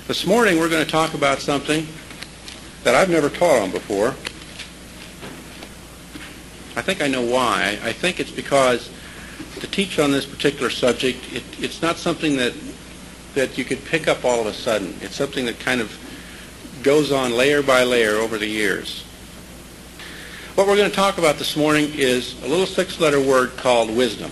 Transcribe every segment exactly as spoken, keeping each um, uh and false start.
This morning we're going to talk about something that I've never taught on before. I think I know why. I think it's because to teach on this particular subject, it, it's not something that that you could pick up all of a sudden. It's something that kind of goes on layer by layer over the years. What we're going to talk about this morning is a little six-letter word called wisdom.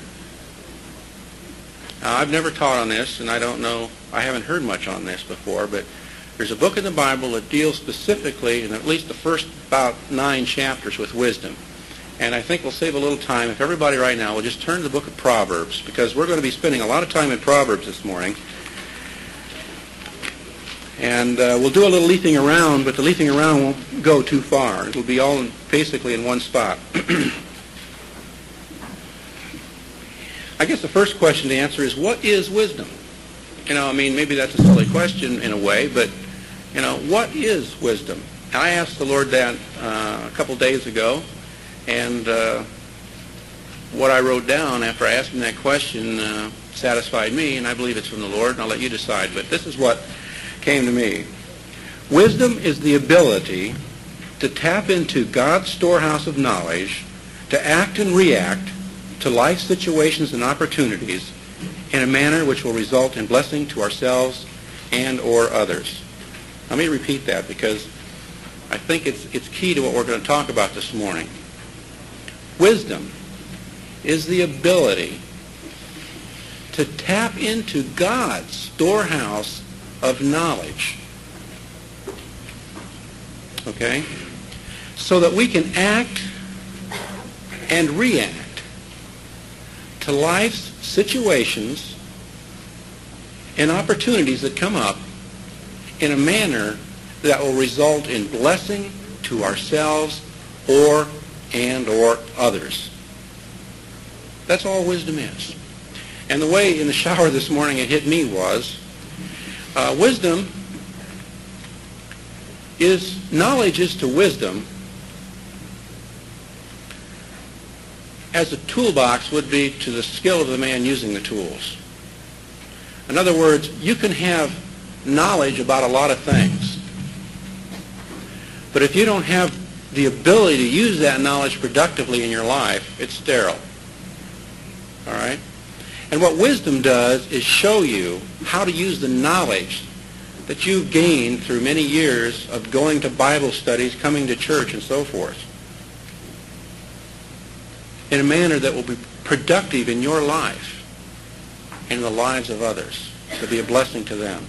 Now, I've never taught on this, and I don't know, I haven't heard much on this before, but there's a book in the Bible that deals specifically, in at least the first about nine chapters, with wisdom. And I think we'll save a little time if everybody right now will just turn to the book of Proverbs, because we're going to be spending a lot of time in Proverbs this morning. And uh, we'll do a little leafing around, but the leafing around won't go too far. It'll be all in, basically in one spot. I guess the first question to answer is, what is wisdom? You know, I mean, maybe that's a silly question in a way, but, you know, what is wisdom? I asked the Lord that uh, a couple days ago, and uh, what I wrote down after I asked him that question uh, satisfied me, and I believe it's from the Lord, and I'll let you decide. But this is what came to me. Wisdom is the ability to tap into God's storehouse of knowledge, to act and react to life situations and opportunities in a manner which will result in blessing to ourselves and or others. Let me repeat that, because I think it's, it's key to what we're going to talk about this morning. Wisdom is the ability to tap into God's storehouse of knowledge, okay, so that we can act and react to life's situations and opportunities that come up in a manner that will result in blessing to ourselves or and or others. That's all wisdom is. And the way in the shower this morning it hit me was, uh, wisdom is, knowledge is to wisdom as a toolbox would be to the skill of the man using the tools. In other words, you can have knowledge about a lot of things, but if you don't have the ability to use that knowledge productively in your life, it's sterile. All right? And what wisdom does is show you how to use the knowledge that you've gained through many years of going to Bible studies, coming to church, and so forth, in a manner that will be productive in your life and in the lives of others, to be a blessing to them.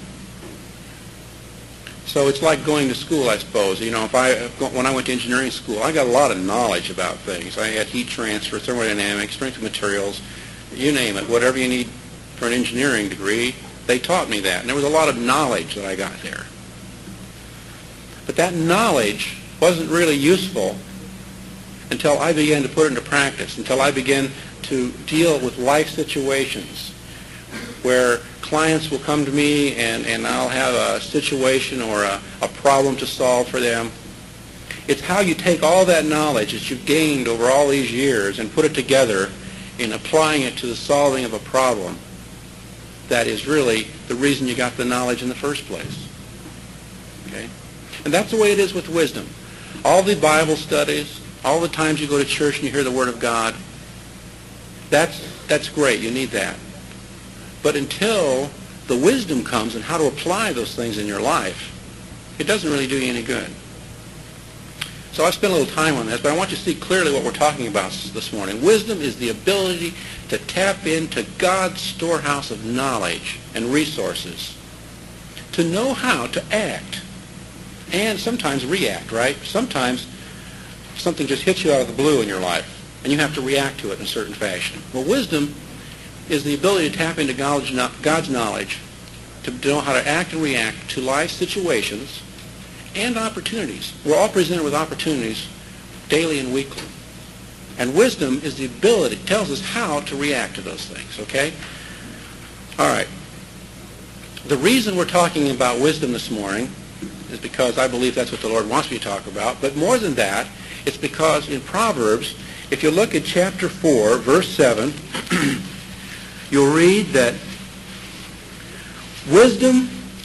So it's like going to school, I suppose. You know, if I when I went to engineering school, I got a lot of knowledge about things. I had heat transfer, thermodynamics, strength of materials, you name it, whatever you need for an engineering degree, they taught me that. And there was a lot of knowledge that I got there. But that knowledge wasn't really useful until I began to put it into practice, until I began to deal with life situations where clients will come to me and, and I'll have a situation or a, a problem to solve for them. It's how you take all that knowledge that you've gained over all these years and put it together in applying it to the solving of a problem that is really the reason you got the knowledge in the first place. Okay? And that's the way it is with wisdom. All the Bible studies, all the times you go to church and you hear the Word of God, that's, that's great. You need that. But until the wisdom comes and how to apply those things in your life, it doesn't really do you any good. So I've spent a little time on this, but I want you to see clearly what we're talking about this morning. Wisdom is the ability to tap into God's storehouse of knowledge and resources, to know how to act and sometimes react, right? Sometimes something just hits you out of the blue in your life, and you have to react to it in a certain fashion. Well, wisdom is the ability to tap into God's knowledge, to know how to act and react to life situations and opportunities. We're all presented with opportunities daily and weekly. And wisdom is the ability, it tells us how to react to those things, okay? All right. The reason we're talking about wisdom this morning is because I believe that's what the Lord wants me to talk about. But more than that, it's because in Proverbs, if you look at chapter four, verse seven, you'll read that wisdom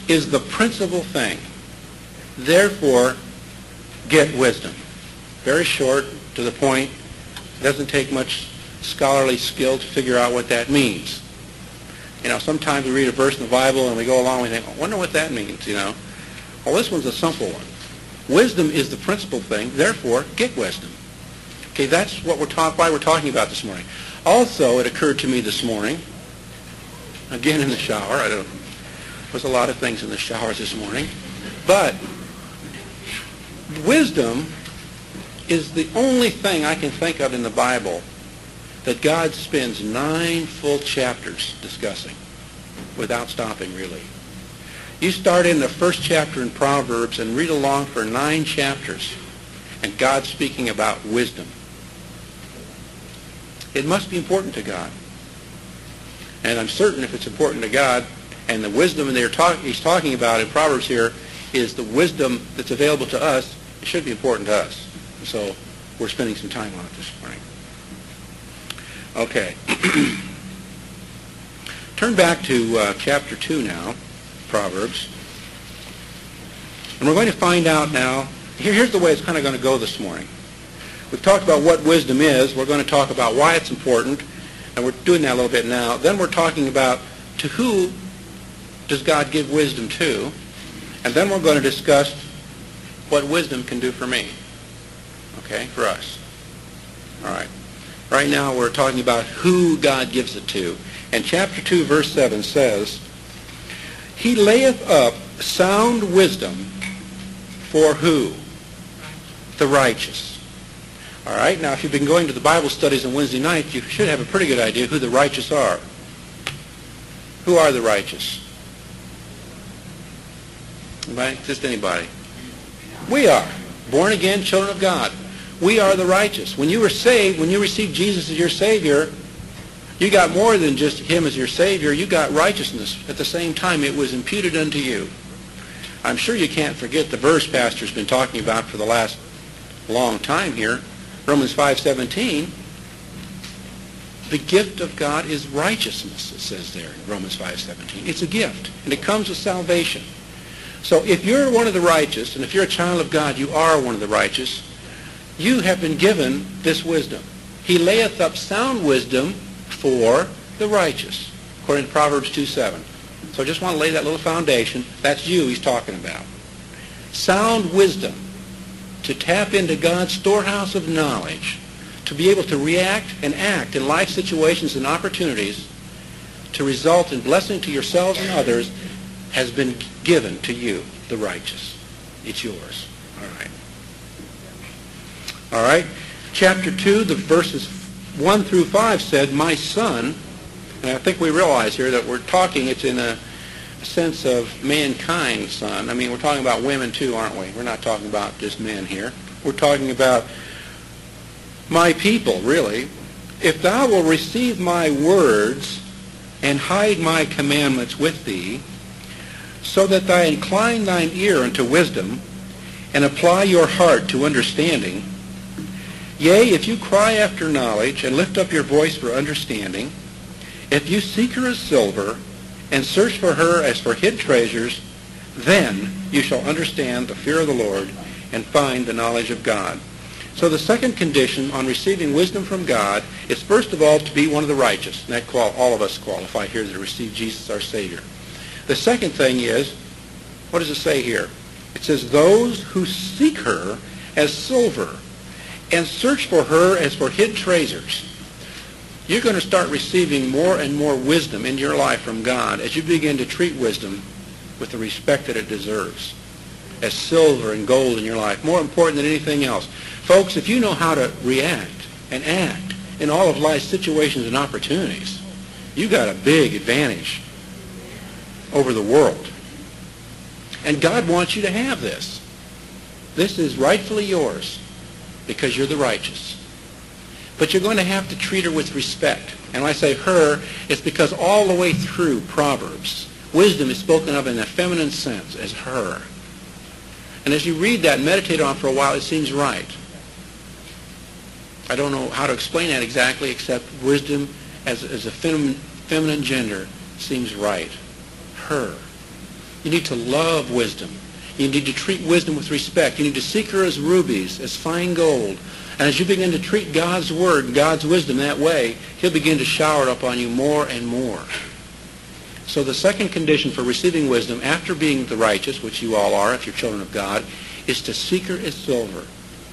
is the principal thing. Therefore, get wisdom. Very short, to the point. Doesn't take much scholarly skill to figure out what that means. You know, sometimes we read a verse in the Bible and we go along and we think, I wonder what that means, you know. Well, this one's a simple one. Wisdom is the principal thing. Therefore, get wisdom. Okay, that's what we're talk- why we're talking about this morning. Also, it occurred to me this morning, again in the shower. I don't. There was a lot of things in the showers this morning, but wisdom is the only thing I can think of in the Bible that God spends nine full chapters discussing without stopping, really. You start in the first chapter in Proverbs and read along for nine chapters, and God's speaking about wisdom. It must be important to God. And I'm certain if it's important to God, and the wisdom they're talk, he's talking about in Proverbs here is the wisdom that's available to us, it should be important to us. So we're spending some time on it this morning. Okay. Turn back to uh, chapter two now, Proverbs. And we're going to find out now, here, here's the way it's kind of going to go this morning. We've talked about what wisdom is. We're going to talk about why it's important. And we're doing that a little bit now. Then we're talking about to who does God give wisdom to. And then we're going to discuss what wisdom can do for me. Okay, for us. All right. Right now we're talking about who God gives it to. And chapter two, verse seven says, He layeth up sound wisdom for who? The righteous. All right, now if you've been going to the Bible studies on Wednesday night, you should have a pretty good idea who the righteous are. Who are the righteous? Anybody? Just anybody? We are. Born again children of God. We are the righteous. When you were saved, when you received Jesus as your Savior, you got more than just Him as your Savior. You got righteousness. At the same time, it was imputed unto you. I'm sure you can't forget the verse Pastor's been talking about for the last long time here. Romans five seventeen. The gift of God is righteousness, it says there in Romans five seventeen. It's a gift, and it comes with salvation. So if you're one of the righteous, and if you're a child of God, you are one of the righteous, you have been given this wisdom. He layeth up sound wisdom for the righteous, according to Proverbs two seven. So I just want to lay that little foundation. That's you he's talking about. Sound wisdom, to tap into God's storehouse of knowledge, to be able to react and act in life situations and opportunities to result in blessing to yourselves and others, has been given to you, the righteous. It's yours. All right. All right. Chapter two, the verses one through five said, My son, and I think we realize here that we're talking, it's in a sense of mankind, son. I mean, we're talking about women too, aren't we? We're not talking about just men here. We're talking about my people, really. If thou wilt receive my words and hide my commandments with thee, so that thou incline thine ear unto wisdom, and apply your heart to understanding, yea, if you cry after knowledge, and lift up your voice for understanding, if you seek her as silver, and search for her as for hid treasures, then you shall understand the fear of the Lord, and find the knowledge of God. So the second condition on receiving wisdom from God is first of all to be one of the righteous. And that qual- all of us qualify here to receive Jesus our Savior. The second thing is, what does it say here? It says, those who seek her as silver and search for her as for hid treasures. You're going to start receiving more and more wisdom in your life from God as you begin to treat wisdom with the respect that it deserves, as silver and gold in your life, more important than anything else. Folks, if you know how to react and act in all of life's situations and opportunities, you've got a big advantage over the world. And God wants you to have this. This is rightfully yours because you're the righteous. But you're going to have to treat her with respect. And when I say her, it's because all the way through Proverbs, wisdom is spoken of in a feminine sense as her. And as you read that and meditate on it for a while, it seems right. I don't know how to explain that exactly, except wisdom as, as a fem, feminine gender seems right. Her. You need to love wisdom. You need to treat wisdom with respect. You need to seek her as rubies, as fine gold. And as you begin to treat God's word, God's wisdom that way, he'll begin to shower it upon you more and more. So the second condition for receiving wisdom after being the righteous, which you all are if you're children of God, is to seek her as silver.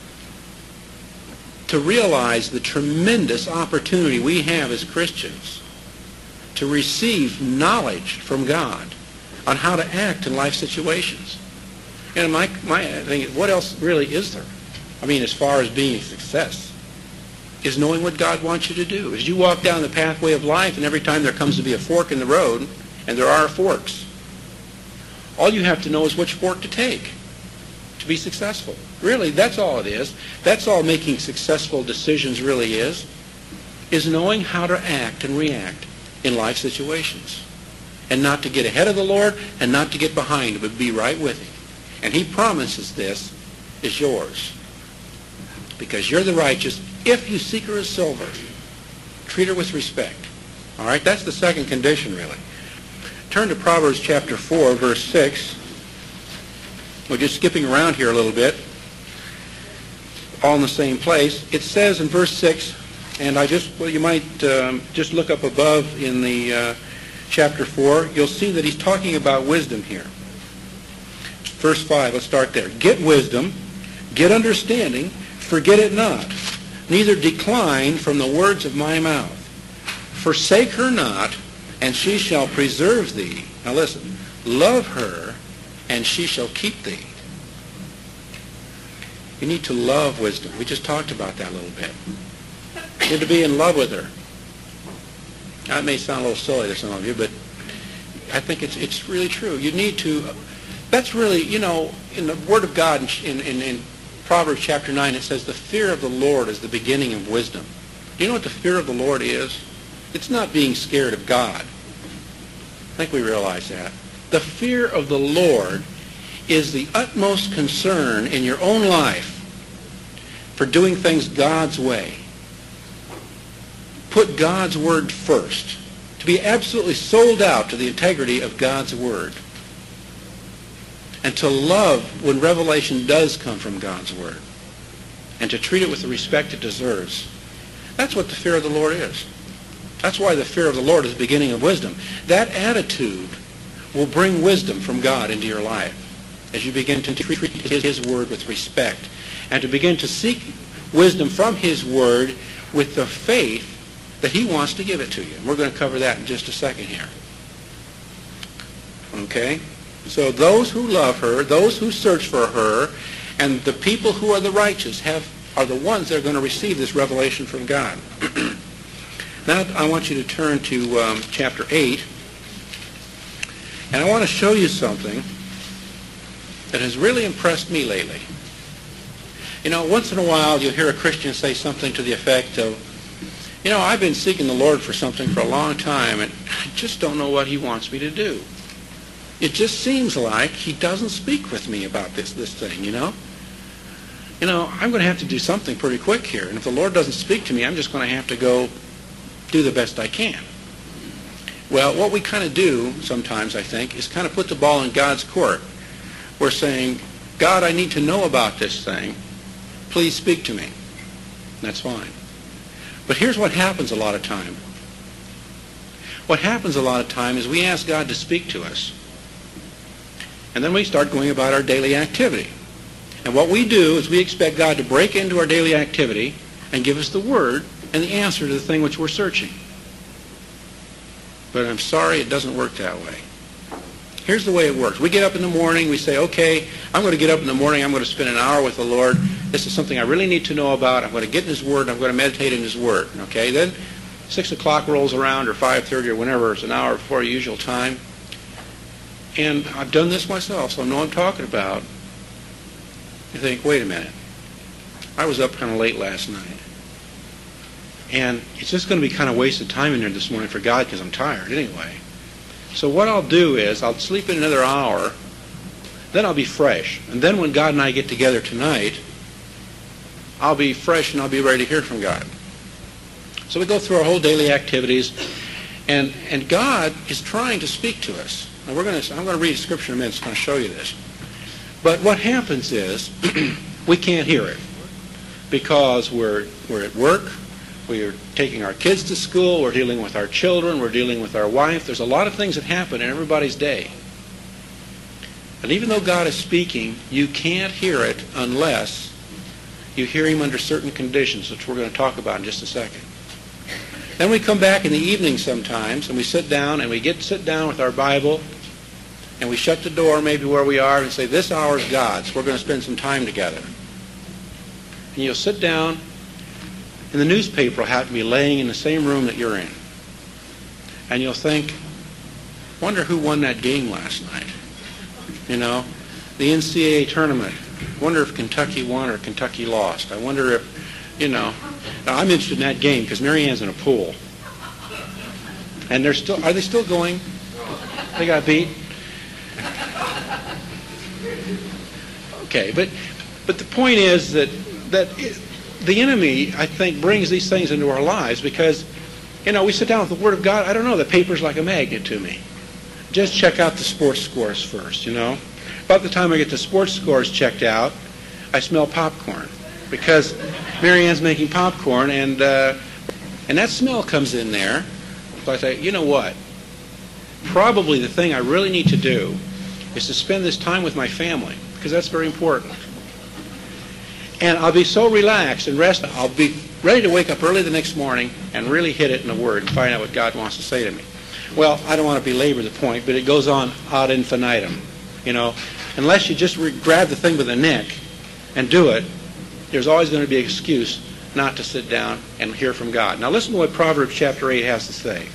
To realize the tremendous opportunity we have as Christians to receive knowledge from God on how to act in life situations. And my, my thing is, what else really is there? I mean, as far as being a success, is knowing what God wants you to do. As you walk down the pathway of life, and every time there comes to be a fork in the road, and there are forks, all you have to know is which fork to take to be successful. Really, that's all it is. That's all making successful decisions really is, is knowing how to act and react in life situations. And not to get ahead of the Lord, and not to get behind him, but be right with him. And he promises this is yours. Because you're the righteous if you seek her as silver. Treat her with respect. All right, that's the second condition, really. Turn to Proverbs chapter four, verse six. We're just skipping around here a little bit. All in the same place. It says in verse six, and I just, well, you might um, just look up above in the uh, chapter four. You'll see that he's talking about wisdom here. Verse five, let's start there. Get wisdom, get understanding, forget it not, neither decline from the words of my mouth. Forsake her not, and she shall preserve thee. Now listen, love her, and she shall keep thee. You need to love wisdom. We just talked about that a little bit. You need to be in love with her. That may sound a little silly to some of you, but I think it's it's really true. You need to, that's really, you know, in the Word of God, in, in, in Proverbs chapter nine, it says, the fear of the Lord is the beginning of wisdom. Do you know what the fear of the Lord is? It's not being scared of God. I think we realize that. The fear of the Lord is the utmost concern in your own life for doing things God's way. Put God's word first. To be absolutely sold out to the integrity of God's word. And to love when revelation does come from God's word. And to treat it with the respect it deserves. That's what the fear of the Lord is. That's why the fear of the Lord is the beginning of wisdom. That attitude will bring wisdom from God into your life as you begin to treat his, his word with respect and to begin to seek wisdom from his word with the faith that he wants to give it to you. And we're going to cover that in just a second here. Okay? So those who love her, those who search for her, and the people who are the righteous have are the ones that are going to receive this revelation from God. Now I want you to turn to um, chapter eight, and I want to show you something that has really impressed me lately. You know, once in a while you'll hear a Christian say something to the effect of, you know, I've been seeking the Lord for something for a long time, and I just don't know what he wants me to do. It just seems like he doesn't speak with me about this, this thing, you know. You know, I'm going to have to do something pretty quick here, and if the Lord doesn't speak to me, I'm just going to have to go do the best I can. Well, what we kind of do sometimes, I think, is kind of put the ball in God's court. We're saying, God, I need to know about this thing. Please speak to me. That's fine. But here's what happens a lot of time. What happens a lot of time is we ask God to speak to us. And then we start going about our daily activity. And what we do is we expect God to break into our daily activity and give us the word and the answer to the thing which we're searching. But I'm sorry, it doesn't work that way. Here's the way it works. We get up in the morning, we say, okay, I'm going to get up in the morning, I'm going to spend an hour with the Lord. This is something I really need to know about. I'm going to get in his word, I'm going to meditate in his word. Okay, then six o'clock rolls around, or five thirty, or whenever, it's an hour before usual time. And I've done this myself, so I know what I'm talking about. You think, wait a minute. I was up kind of late last night. And it's just going to be kind of wasted time in there this morning for God because I'm tired anyway. So what I'll do is I'll sleep in another hour, then I'll be fresh. And then when God and I get together tonight, I'll be fresh and I'll be ready to hear from God. So we go through our whole daily activities, and, and God is trying to speak to us. Now we're going to, I'm going to read a scripture in a minute that's going to show you this. But what happens is we can't hear it because we're, we're at work, we're taking our kids to school, we're dealing with our children, we're dealing with our wife. There's a lot of things that happen in everybody's day. And even though God is speaking, you can't hear it unless you hear him under certain conditions, which we're going to talk about in just a second. Then we come back in the evening sometimes, and we sit down, and we get sit down with our Bible, and we shut the door maybe where we are and say, this hour is God's. We're going to spend some time together. And you'll sit down, and the newspaper will happen to be laying in the same room that you're in. And you'll think, wonder who won that game last night. You know, the N C double A tournament. Wonder if Kentucky won or Kentucky lost. I wonder if, you know, now I'm interested in that game because Mary Ann's in a pool. And they're still, are they still going? They got beat? Okay, but but the point is that that it, the enemy, I think, brings these things into our lives because, you know, we sit down with the Word of God. I don't know, the paper's like a magnet to me. Just check out the sports scores first, you know. About the time I get the sports scores checked out, I smell popcorn because Mary Ann's making popcorn, and uh, and that smell comes in there. So I say, you know what? Probably the thing I really need to do is to spend this time with my family because that's very important. And I'll be so relaxed and rest. I'll be ready to wake up early the next morning and really hit it in the Word and find out what God wants to say to me. Well, I don't want to belabor the point, but it goes on ad infinitum. You know, unless you just re- grab the thing by the neck and do it, there's always going to be an excuse not to sit down and hear from God. Now listen to what Proverbs chapter eight has to say.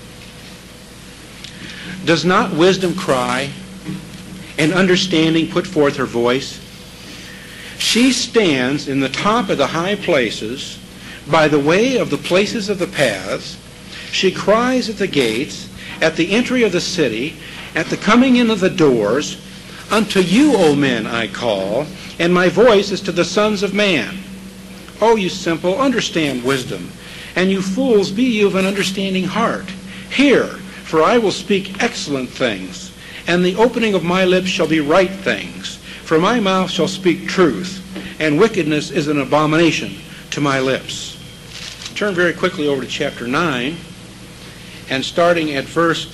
Does not wisdom cry and understanding put forth her voice? She stands in the top of the high places, by the way of the places of the paths. She cries at the gates, at the entry of the city, at the coming in of the doors. Unto you, O men, I call, and my voice is to the sons of man. O you simple, understand wisdom, and you fools, be you of an understanding heart. Hear, for I will speak excellent things, and the opening of my lips shall be right things. For my mouth shall speak truth, and wickedness is an abomination to my lips. Turn very quickly over to chapter nine, and starting at verse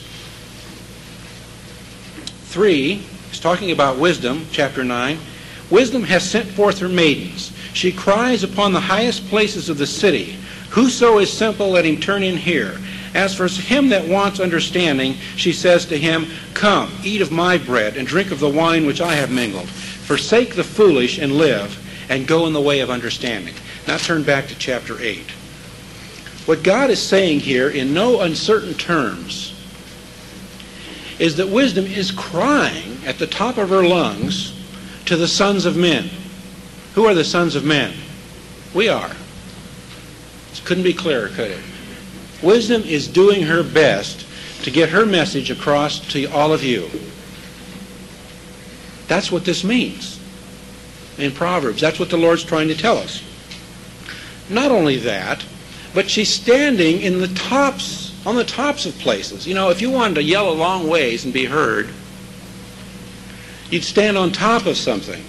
three, it's talking about wisdom, chapter nine. Wisdom has sent forth her maidens. She cries upon the highest places of the city. Whoso is simple, let him turn in here. As for him that wants understanding, she says to him, come, eat of my bread, and drink of the wine which I have mingled. Forsake the foolish and live, and go in the way of understanding. Now turn back to chapter eight. What God is saying here in no uncertain terms is that wisdom is crying at the top of her lungs to the sons of men. Who are the sons of men? We are. It couldn't be clearer, could it? Wisdom is doing her best to get her message across to all of you. That's what this means in Proverbs. That's what the Lord's trying to tell us. Not only that, but she's standing in the tops on the tops of places. You know, if you wanted to yell a long ways and be heard, you'd stand on top of something.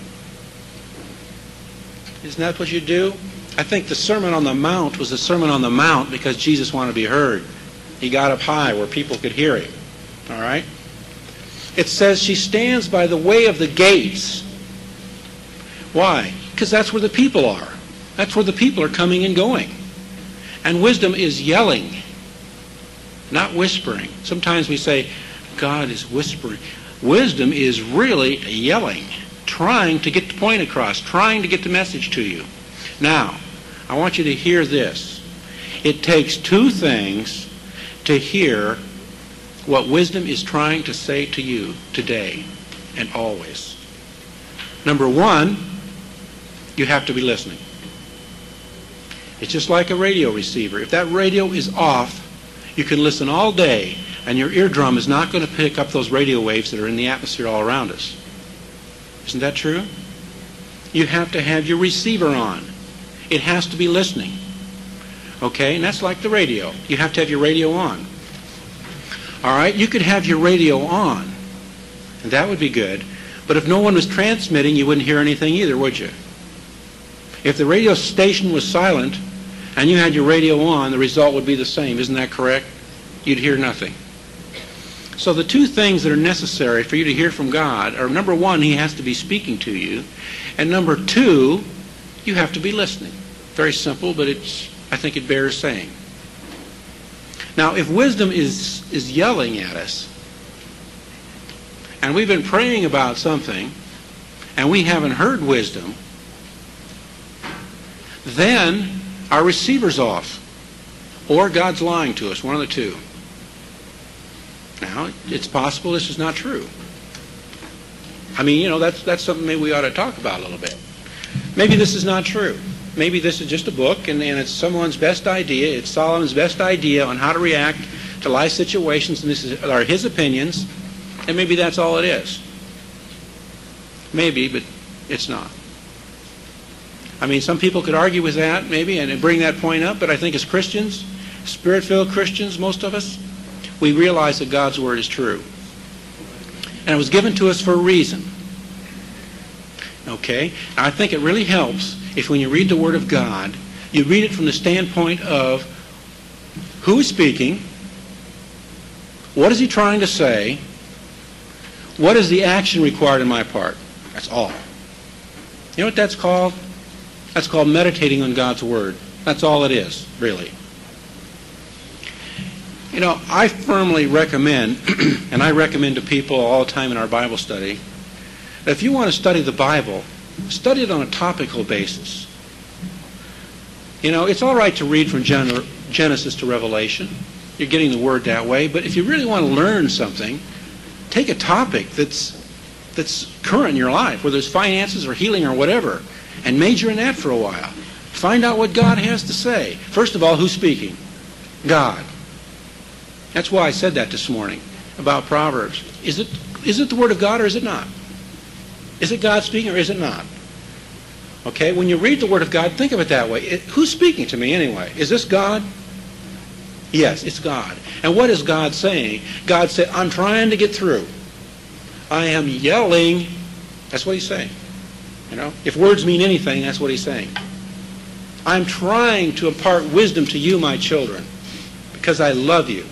Isn't that what you do? I think the Sermon on the Mount was the Sermon on the Mount because Jesus wanted to be heard. He got up high where people could hear him. All right? It says she stands by the way of the gates. Why? Because that's where the people are. That's where the people are coming and going. And wisdom is yelling, not whispering. Sometimes we say, God is whispering. Wisdom is really yelling, trying to get the point across, trying to get the message to you. Now, I want you to hear this. It takes two things to hear what wisdom is trying to say to you today and always. Number one, you have to be listening. It's just like a radio receiver. If that radio is off, you can listen all day, and your eardrum is not going to pick up those radio waves that are in the atmosphere all around us. Isn't that true? You have to have your receiver on. It has to be listening. Okay? And that's like the radio. You have to have your radio on. All right? You could have your radio on, And that would be good. But if no one was transmitting, you wouldn't hear anything either, would you? If the radio station was silent and you had your radio on, the result would be the same. Isn't that correct? You'd hear nothing. So the two things that are necessary for you to hear from God are, number one, He has to be speaking to you. And number two, you have to be listening. Very simple, but it's, I think it bears saying. Now, if wisdom is, is yelling at us, and we've been praying about something, and we haven't heard wisdom, then our receiver's off, or God's lying to us, one of the two. Now, it's possible this is not true. I mean, you know, that's, that's something maybe we ought to talk about a little bit. Maybe this is not true. Maybe this is just a book, and, and it's someone's best idea. It's Solomon's best idea on how to react to life situations, and this is, are his opinions, and maybe that's all it is. Maybe, but it's not. I mean, some people could argue with that, maybe, and bring that point up, but I think as Christians, Spirit-filled Christians, most of us, we realize that God's Word is true. And it was given to us for a reason. Okay? Now, I think it really helps if when you read the Word of God, you read it from the standpoint of who is speaking, what is he trying to say, what is the action required on my part. That's all. You know what that's called? That's called meditating on God's Word. That's all it is, really. You know, I firmly recommend, and I recommend to people all the time in our Bible study, that if you want to study the Bible, study it on a topical basis. You know, it's all right to read from Gen- Genesis to Revelation. You're getting the Word that way. But if you really want to learn something, take a topic that's that's current in your life, whether it's finances or healing or whatever, and major in that for a while. Find out what God has to say. First of all, who's speaking? God. That's why I said that this morning about Proverbs. Is it is it the Word of God or is it not? Is it God speaking or is it not? Okay, when you read the Word of God, think of it that way. It, who's speaking to me anyway? Is this God? Yes, it's God. And what is God saying? God said, I'm trying to get through. I am yelling. That's what he's saying. You know, if words mean anything, that's what he's saying. I'm trying to impart wisdom to you, my children, because I love you.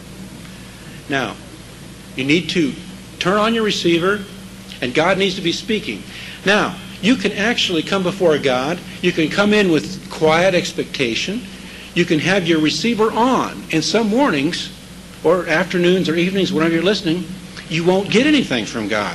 Now, you need to turn on your receiver, and God needs to be speaking. Now, you can actually come before God. You can come in with quiet expectation. You can have your receiver on. And some mornings, or afternoons or evenings, whenever you're listening, you won't get anything from God.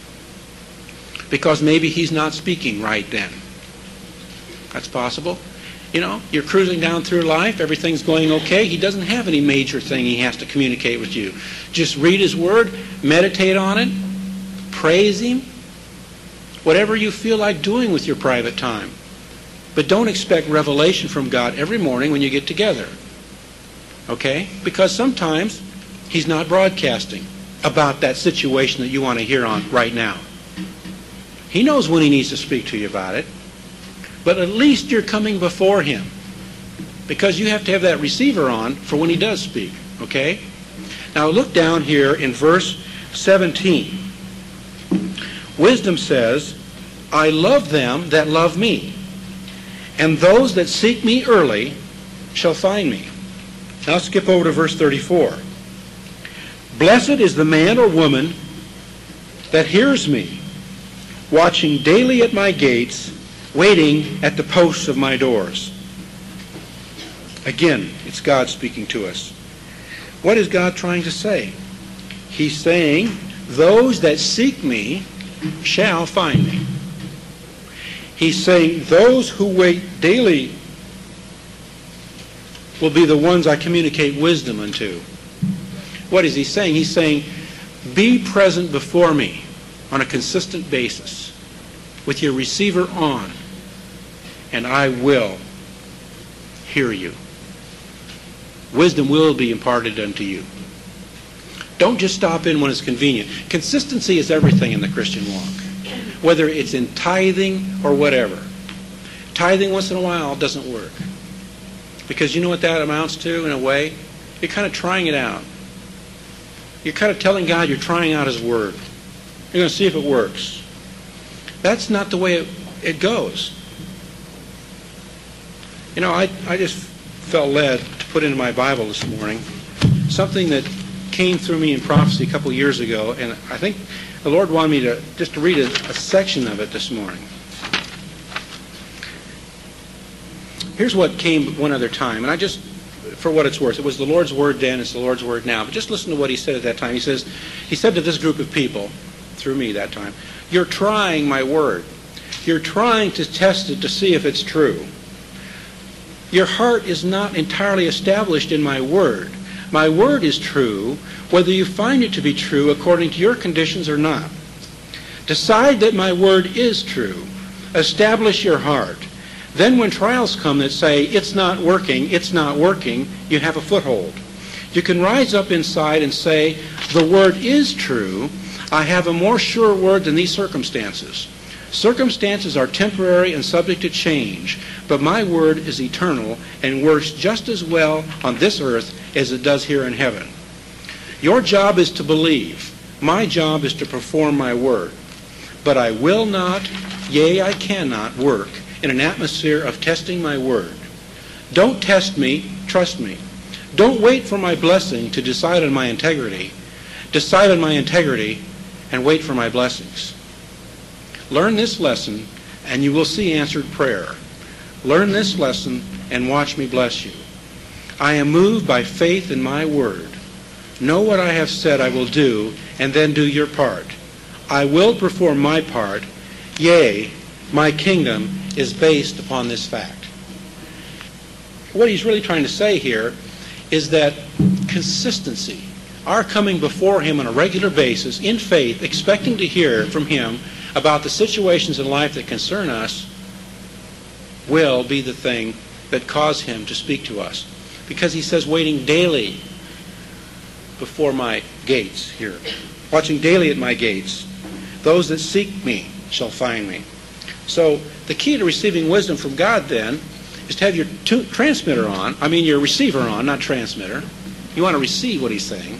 Because maybe he's not speaking right then. That's possible. You know, you're cruising down through life, everything's going okay. He doesn't have any major thing he has to communicate with you. Just read his Word, meditate on it, praise him, whatever you feel like doing with your private time. But don't expect revelation from God every morning when you get together. Okay? Because sometimes he's not broadcasting about that situation that you want to hear on right now. He knows when he needs to speak to you about it. But at least you're coming before him. Because you have to have that receiver on for when he does speak. Okay? Now look down here in verse seventeen. Wisdom says, I love them that love me, and those that seek me early shall find me. Now skip over to verse thirty-four. Blessed is the man or woman that hears me, watching daily at my gates, waiting at the posts of my doors. Again, it's God speaking to us. What is God trying to say? He's saying, those that seek me shall find me. He's saying, those who wait daily will be the ones I communicate wisdom unto. What is he saying? He's saying, be present before me on a consistent basis with your receiver on, and I will hear you. Wisdom will be imparted unto you. Don't just stop in when it's convenient. Consistency is everything in the Christian walk, whether it's in tithing or whatever. Tithing once in a while doesn't work. Because you know what that amounts to in a way? You're kind of trying it out. You're kind of telling God you're trying out his Word. You're going to see if it works. That's not the way it, it goes. You know, I, I just felt led to put into my Bible this morning something that came through me in prophecy a couple of years ago, and I think the Lord wanted me to just to read a, a section of it this morning. Here's what came one other time, and I just, for what it's worth, it was the Lord's word then, it's the Lord's word now, but just listen to what he said at that time. He says, he said to this group of people, through me that time, "You're trying my word. You're trying to test it to see if it's true. Your heart is not entirely established in my word. My word is true, whether you find it to be true according to your conditions or not. Decide that my word is true. Establish your heart. Then when trials come that say, it's not working, it's not working, you have a foothold. You can rise up inside and say, the word is true. I have a more sure word than these circumstances. Circumstances are temporary and subject to change, but my word is eternal and works just as well on this earth as it does here in heaven. Your job is to believe. My job is to perform my word. But I will not, yea, I cannot work in an atmosphere of testing my word. Don't test me, trust me. Don't wait for my blessing to decide on my integrity. Decide on my integrity and wait for my blessings. Learn this lesson and you will see answered prayer. Learn this lesson and watch me bless you. I am moved by faith in my word. Know what I have said I will do, and then do your part. I will perform my part. Yea, my kingdom is based upon this fact." What he's really trying to say here is that consistency, our coming before him on a regular basis in faith, expecting to hear from him about the situations in life that concern us, will be the thing that cause him to speak to us. Because he says, waiting daily before my gates here, watching daily at my gates. Those that seek me shall find me. So the key to receiving wisdom from God then is to have your tu- transmitter on, I mean your receiver on, not transmitter. You want to receive what he's saying.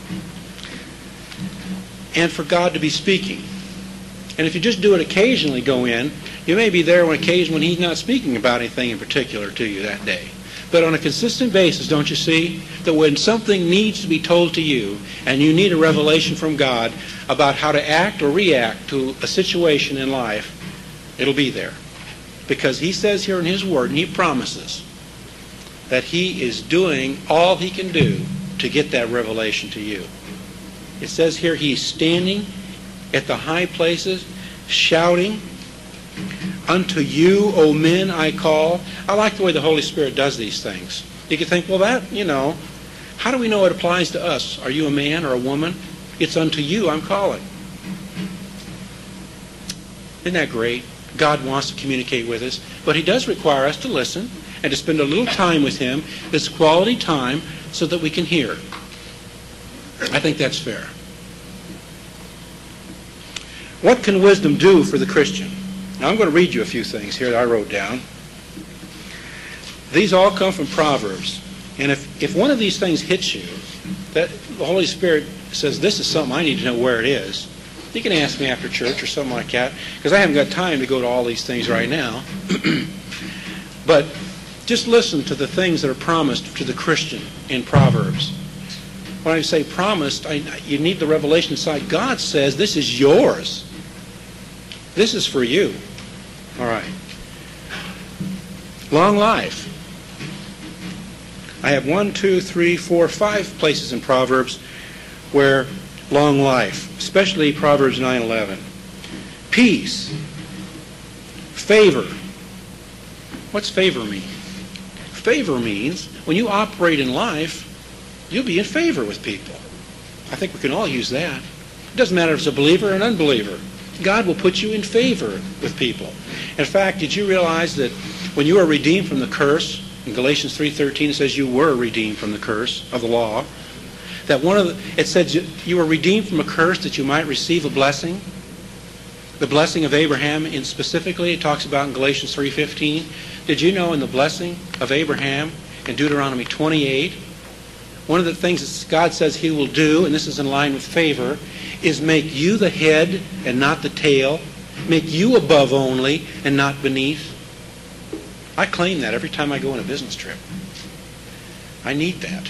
And for God to be speaking. And if you just do it occasionally, go in, you may be there on occasion when he's not speaking about anything in particular to you that day. But on a consistent basis, don't you see, that when something needs to be told to you and you need a revelation from God about how to act or react to a situation in life, it'll be there. Because he says here in his word, and he promises, that he is doing all he can do to get that revelation to you. It says here he's standing at the high places, shouting, "Unto you, O men, I call." I like the way the Holy Spirit does these things. You can think, well, that, you know, how do we know it applies to us? Are you a man or a woman? It's unto you I'm calling. Isn't that great? God wants to communicate with us, but he does require us to listen and to spend a little time with him, this quality time, so that we can hear. I think that's fair. What can wisdom do for the Christian? Now I'm going to read you a few things here that I wrote down. These all come from Proverbs. And if, if one of these things hits you, that the Holy Spirit says, this is something I need to know where it is, you can ask me after church or something like that, because I haven't got time to go to all these things right now. But just listen to the things that are promised to the Christian in Proverbs. When I say promised, I, you need the revelation inside. God says, this is yours. This is for you. All right. Long life. I have one, two, three, four, five places in Proverbs where long life, especially Proverbs nine eleven. Peace. Favor. What's favor mean? Favor means when you operate in life, you'll be in favor with people. I think we can all use that. It doesn't matter if it's a believer or an unbeliever. God will put you in favor with people. In fact, did you realize that when you are redeemed from the curse, in Galatians three thirteen it says you were redeemed from the curse of the law, that one of the, it said you were redeemed from a curse that you might receive a blessing. The blessing of Abraham, in specifically, it talks about in Galatians three fifteen. Did you know in the blessing of Abraham in Deuteronomy twenty-eight, one of the things that God says he will do, and this is in line with favor, is make you the head and not the tail, make you above only and not beneath. I claim that every time I go on a business trip. I need that.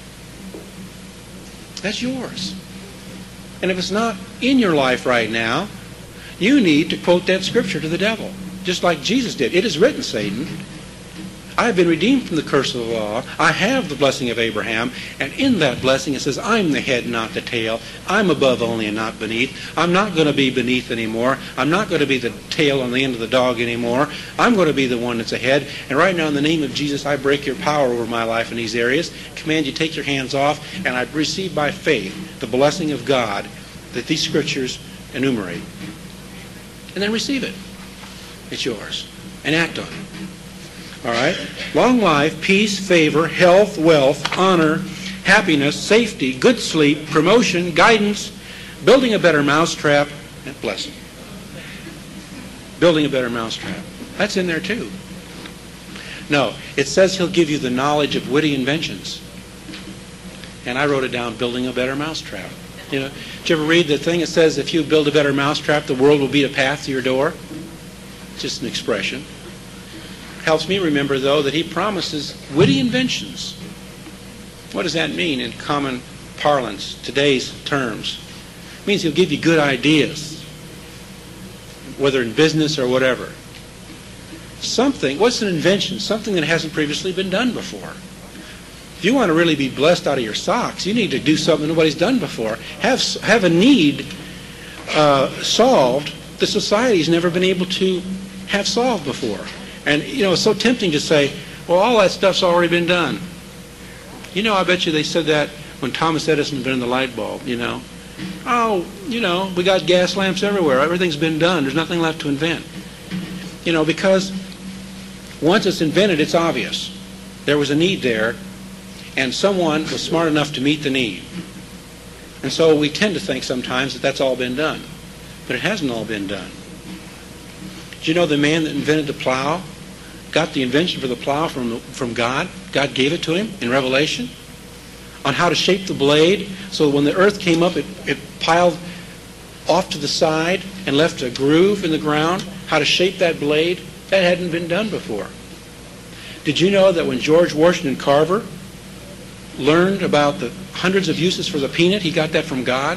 That's yours. And if it's not in your life right now, you need to quote that scripture to the devil, just like Jesus did. It is written, Satan, I have been redeemed from the curse of the law. I have the blessing of Abraham. And in that blessing it says, I'm the head, not the tail. I'm above only and not beneath. I'm not going to be beneath anymore. I'm not going to be the tail on the end of the dog anymore. I'm going to be the one that's ahead. And right now in the name of Jesus, I break your power over my life in these areas. Command you take your hands off. And I receive by faith the blessing of God that these scriptures enumerate. And then receive it. It's yours. And act on it. All right? Long life, peace, favor, health, wealth, honor, happiness, safety, good sleep, promotion, guidance, building a better mousetrap, and blessing. Building a better mousetrap. That's in there too. No, it says he'll give you the knowledge of witty inventions. And I wrote it down, building a better mousetrap. You know, did you ever read the thing that says if you build a better mousetrap, the world will beat a path to your door? It's just an expression. Helps me remember, though, that he promises witty inventions. What does that mean in common parlance, today's terms? It means he'll give you good ideas, whether in business or whatever. Something, what's an invention? Something that hasn't previously been done before. If you want to really be blessed out of your socks, you need to do something nobody's done before. Have, have a need uh, solved that society's never been able to have solved before. And, you know, it's so tempting to say, well, all that stuff's already been done. You know, I bet you they said that when Thomas Edison invented the light bulb, you know. Oh, you know, we got gas lamps everywhere. Everything's been done. There's nothing left to invent. You know, because once it's invented, it's obvious. There was a need there, and someone was smart enough to meet the need. And so we tend to think sometimes that that's all been done. But it hasn't all been done. Do you know the man that invented the plow got the invention for the plow from, from God? God gave it to him in Revelation on how to shape the blade so when the earth came up, it, it piled off to the side and left a groove in the ground, how to shape that blade. That hadn't been done before. Did you know that when George Washington Carver learned about the hundreds of uses for the peanut, he got that from God?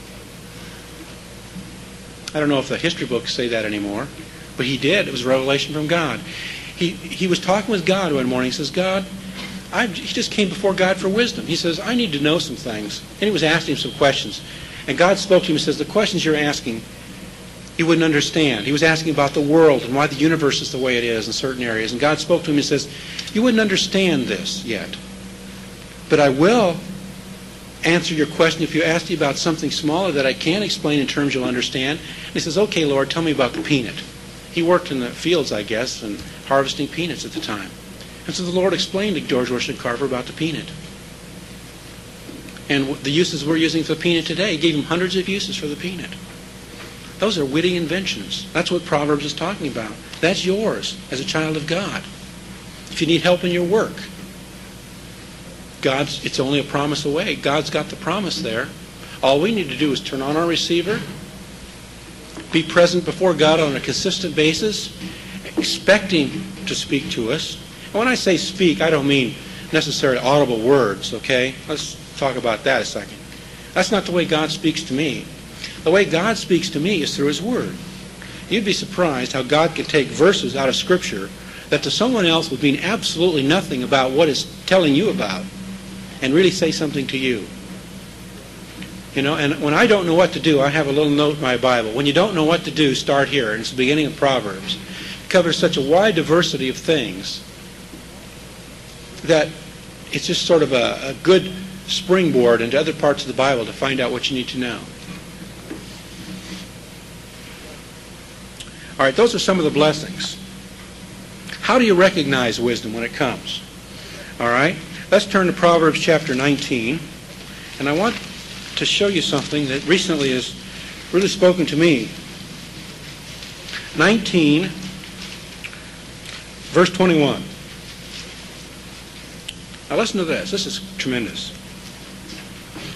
I don't know if the history books say that anymore, but he did. It was a revelation from God. He he was talking with God one morning. He says, God, I, he just came before God for wisdom. He says, I need to know some things. And he was asking him some questions. And God spoke to him and says, the questions you're asking, you wouldn't understand. He was asking about the world and why the universe is the way it is in certain areas. And God spoke to him and says, you wouldn't understand this yet. But I will answer your question if you ask me about something smaller that I can explain in terms you'll understand. And he says, okay, Lord, tell me about the peanut. He worked in the fields, I guess, and harvesting peanuts at the time. And so the Lord explained to George Washington Carver about the peanut. And the uses we're using for the peanut today, he gave him hundreds of uses for the peanut. Those are witty inventions. That's what Proverbs is talking about. That's yours as a child of God. If you need help in your work, God's, it's only a promise away. God's got the promise there. All we need to do is turn on our receiver, be present before God on a consistent basis, expecting to speak to us. And when I say speak, I don't mean necessarily audible words, okay? Let's talk about that a second. That's not the way God speaks to me. The way God speaks to me is through His Word. You'd be surprised how God can take verses out of Scripture that to someone else would mean absolutely nothing about what it's telling you about, and really say something to you. You know, and when I don't know what to do, I have a little note in my Bible. When you don't know what to do, start here. And it's the beginning of Proverbs. It covers such a wide diversity of things that it's just sort of a, a good springboard into other parts of the Bible to find out what you need to know. All right, those are some of the blessings. How do you recognize wisdom when it comes? All right, let's turn to Proverbs chapter nineteen. And I want to show you something that recently has really spoken to me. nineteen, verse twenty-one. Now listen to this. This is tremendous.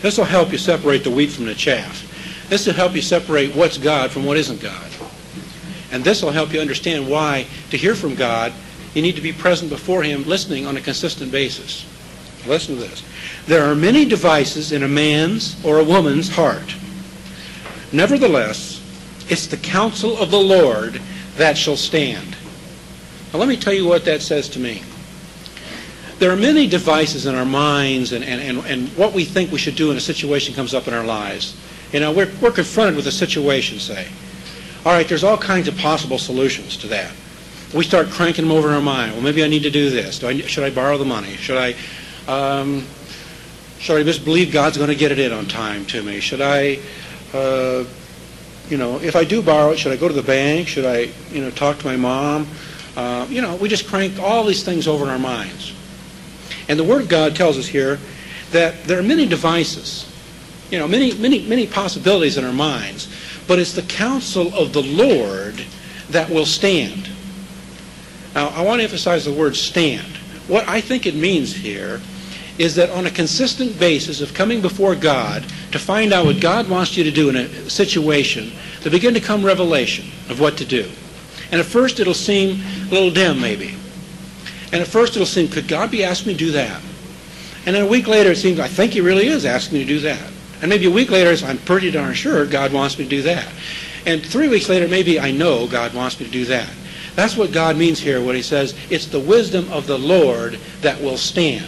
This will help you separate the wheat from the chaff. This will help you separate what's God from what isn't God. And this will help you understand why, to hear from God, you need to be present before Him, listening on a consistent basis. Listen to this. There are many devices in a man's or a woman's heart. Nevertheless, it's the counsel of the Lord that shall stand. Now let me tell you what that says to me. There are many devices in our minds and, and, and, and what we think we should do when a situation comes up in our lives. You know, we're, we're confronted with a situation, say. All right, there's all kinds of possible solutions to that. We start cranking them over in our mind. Well, maybe I need to do this. Do I, should I borrow the money? Should I, um, should I just believe God's going to get it in on time to me? Should I, uh, you know, if I do borrow it, should I go to the bank? Should I, you know, talk to my mom? Uh, you know, we just crank all these things over in our minds. And the Word of God tells us here that there are many devices, you know, many, many, many possibilities in our minds, but it's the counsel of the Lord that will stand. Now, I want to emphasize the word stand. What I think it means here is that on a consistent basis of coming before God to find out what God wants you to do in a situation, to begin to come revelation of what to do. And at first it'll seem a little dim, maybe. And at first it'll seem, could God be asking me to do that? And then a week later it seems, I think He really is asking me to do that. And maybe a week later I'm pretty darn sure God wants me to do that. And three weeks later maybe I know God wants me to do that. That's what God means here when He says, it's the wisdom of the Lord that will stand.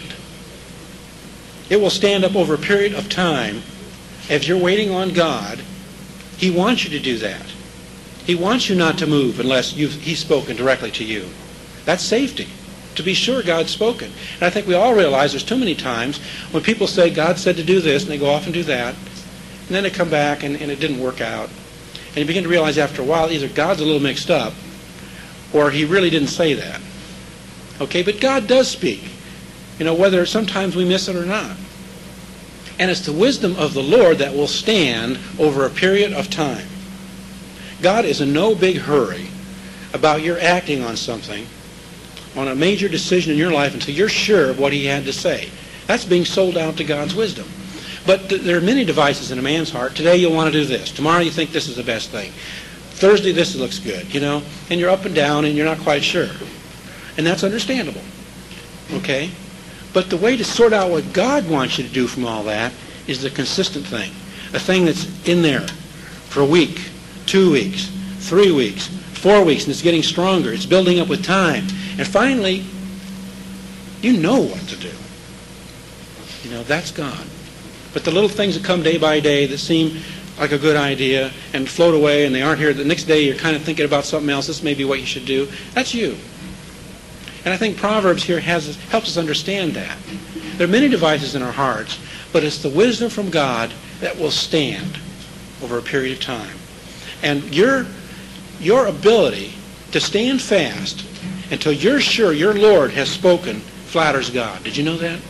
It will stand up over a period of time. If you're waiting on God, He wants you to do that. He wants you not to move unless you've, He's spoken directly to you. That's safety. To be sure God's spoken. And I think we all realize there's too many times when people say, God said to do this, and they go off and do that. And then they come back and, and it didn't work out. And you begin to realize after a while, either God's a little mixed up, or He really didn't say that. Okay, but God does speak. You know, whether sometimes we miss it or not. And it's the wisdom of the Lord that will stand over a period of time. God is in no big hurry about your acting on something, on a major decision in your life, until you're sure of what He had to say. That's being sold out to God's wisdom. But th- there are many devices in a man's heart. Today you'll want to do this. Tomorrow you think this is the best thing. Thursday this looks good, you know. And you're up and down and you're not quite sure. And that's understandable. Okay? But the way to sort out what God wants you to do from all that is the consistent thing. A thing that's in there for a week, two weeks, three weeks, four weeks, and it's getting stronger. It's building up with time. And finally, you know what to do. You know, that's God. But the little things that come day by day that seem like a good idea and float away and they aren't here, the next day you're kind of thinking about something else, this may be what you should do, that's you. And I think Proverbs here has helps us understand that. There are many devices in our hearts, but it's the wisdom from God that will stand over a period of time. And your, your ability to stand fast until you're sure your Lord has spoken flatters God. Did you know that?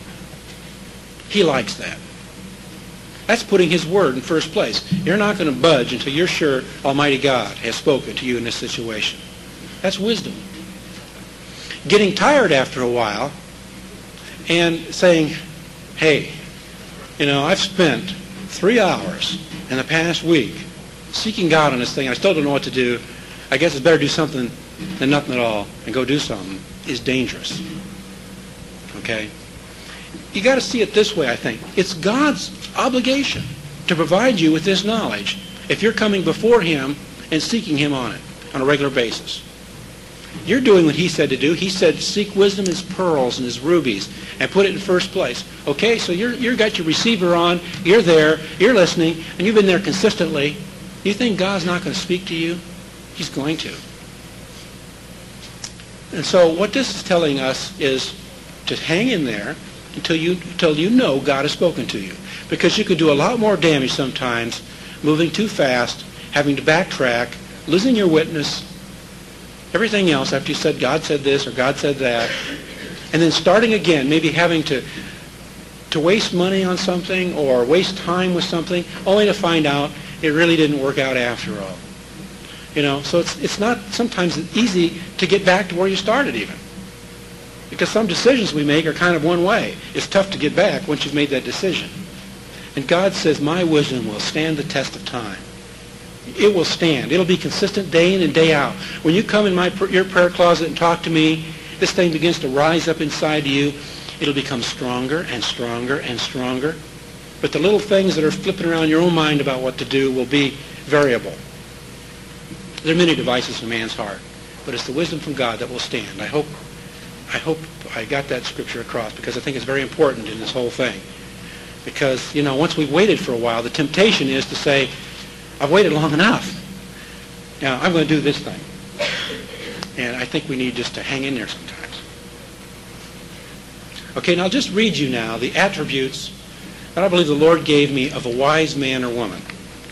He likes that. That's putting His word in first place. You're not going to budge until you're sure Almighty God has spoken to you in this situation. That's wisdom. Getting tired after a while and saying, hey, you know, I've spent three hours in the past week seeking God on this thing. I still don't know what to do. I guess it's better to do something than nothing at all and go do something, is dangerous. Okay? You got to see it this way, I think. It's God's obligation to provide you with this knowledge if you're coming before Him and seeking Him on it on a regular basis. You're doing what He said to do. He said, seek wisdom as pearls and as rubies and put it in first place. Okay, so you're, you've got your receiver on, you're there, you're listening, and you've been there consistently. You think God's not going to speak to you? He's going to. And so what this is telling us is to hang in there until you, until you know God has spoken to you. Because you could do a lot more damage sometimes moving too fast, having to backtrack, losing your witness, everything else after you said God said this or God said that, and then starting again, maybe having to to waste money on something or waste time with something, only to find out it really didn't work out after all. You know, so it's it's not sometimes easy to get back to where you started even. Because some decisions we make are kind of one way. It's tough to get back once you've made that decision. And God says, my wisdom will stand the test of time. It will stand. It'll be consistent day in and day out. When you come in my your prayer closet and talk to me, this thing begins to rise up inside you. It'll become stronger and stronger and stronger. But the little things that are flipping around your own mind about what to do will be variable. There are many devices in man's heart, but it's the wisdom from God that will stand. I hope, I hope I got that scripture across, because I think it's very important in this whole thing. Because, you know, once we've waited for a while, the temptation is to say, I've waited long enough. Now, I'm going to do this thing. And I think we need just to hang in there sometimes. Okay, now I'll just read you now the attributes that I believe the Lord gave me of a wise man or woman.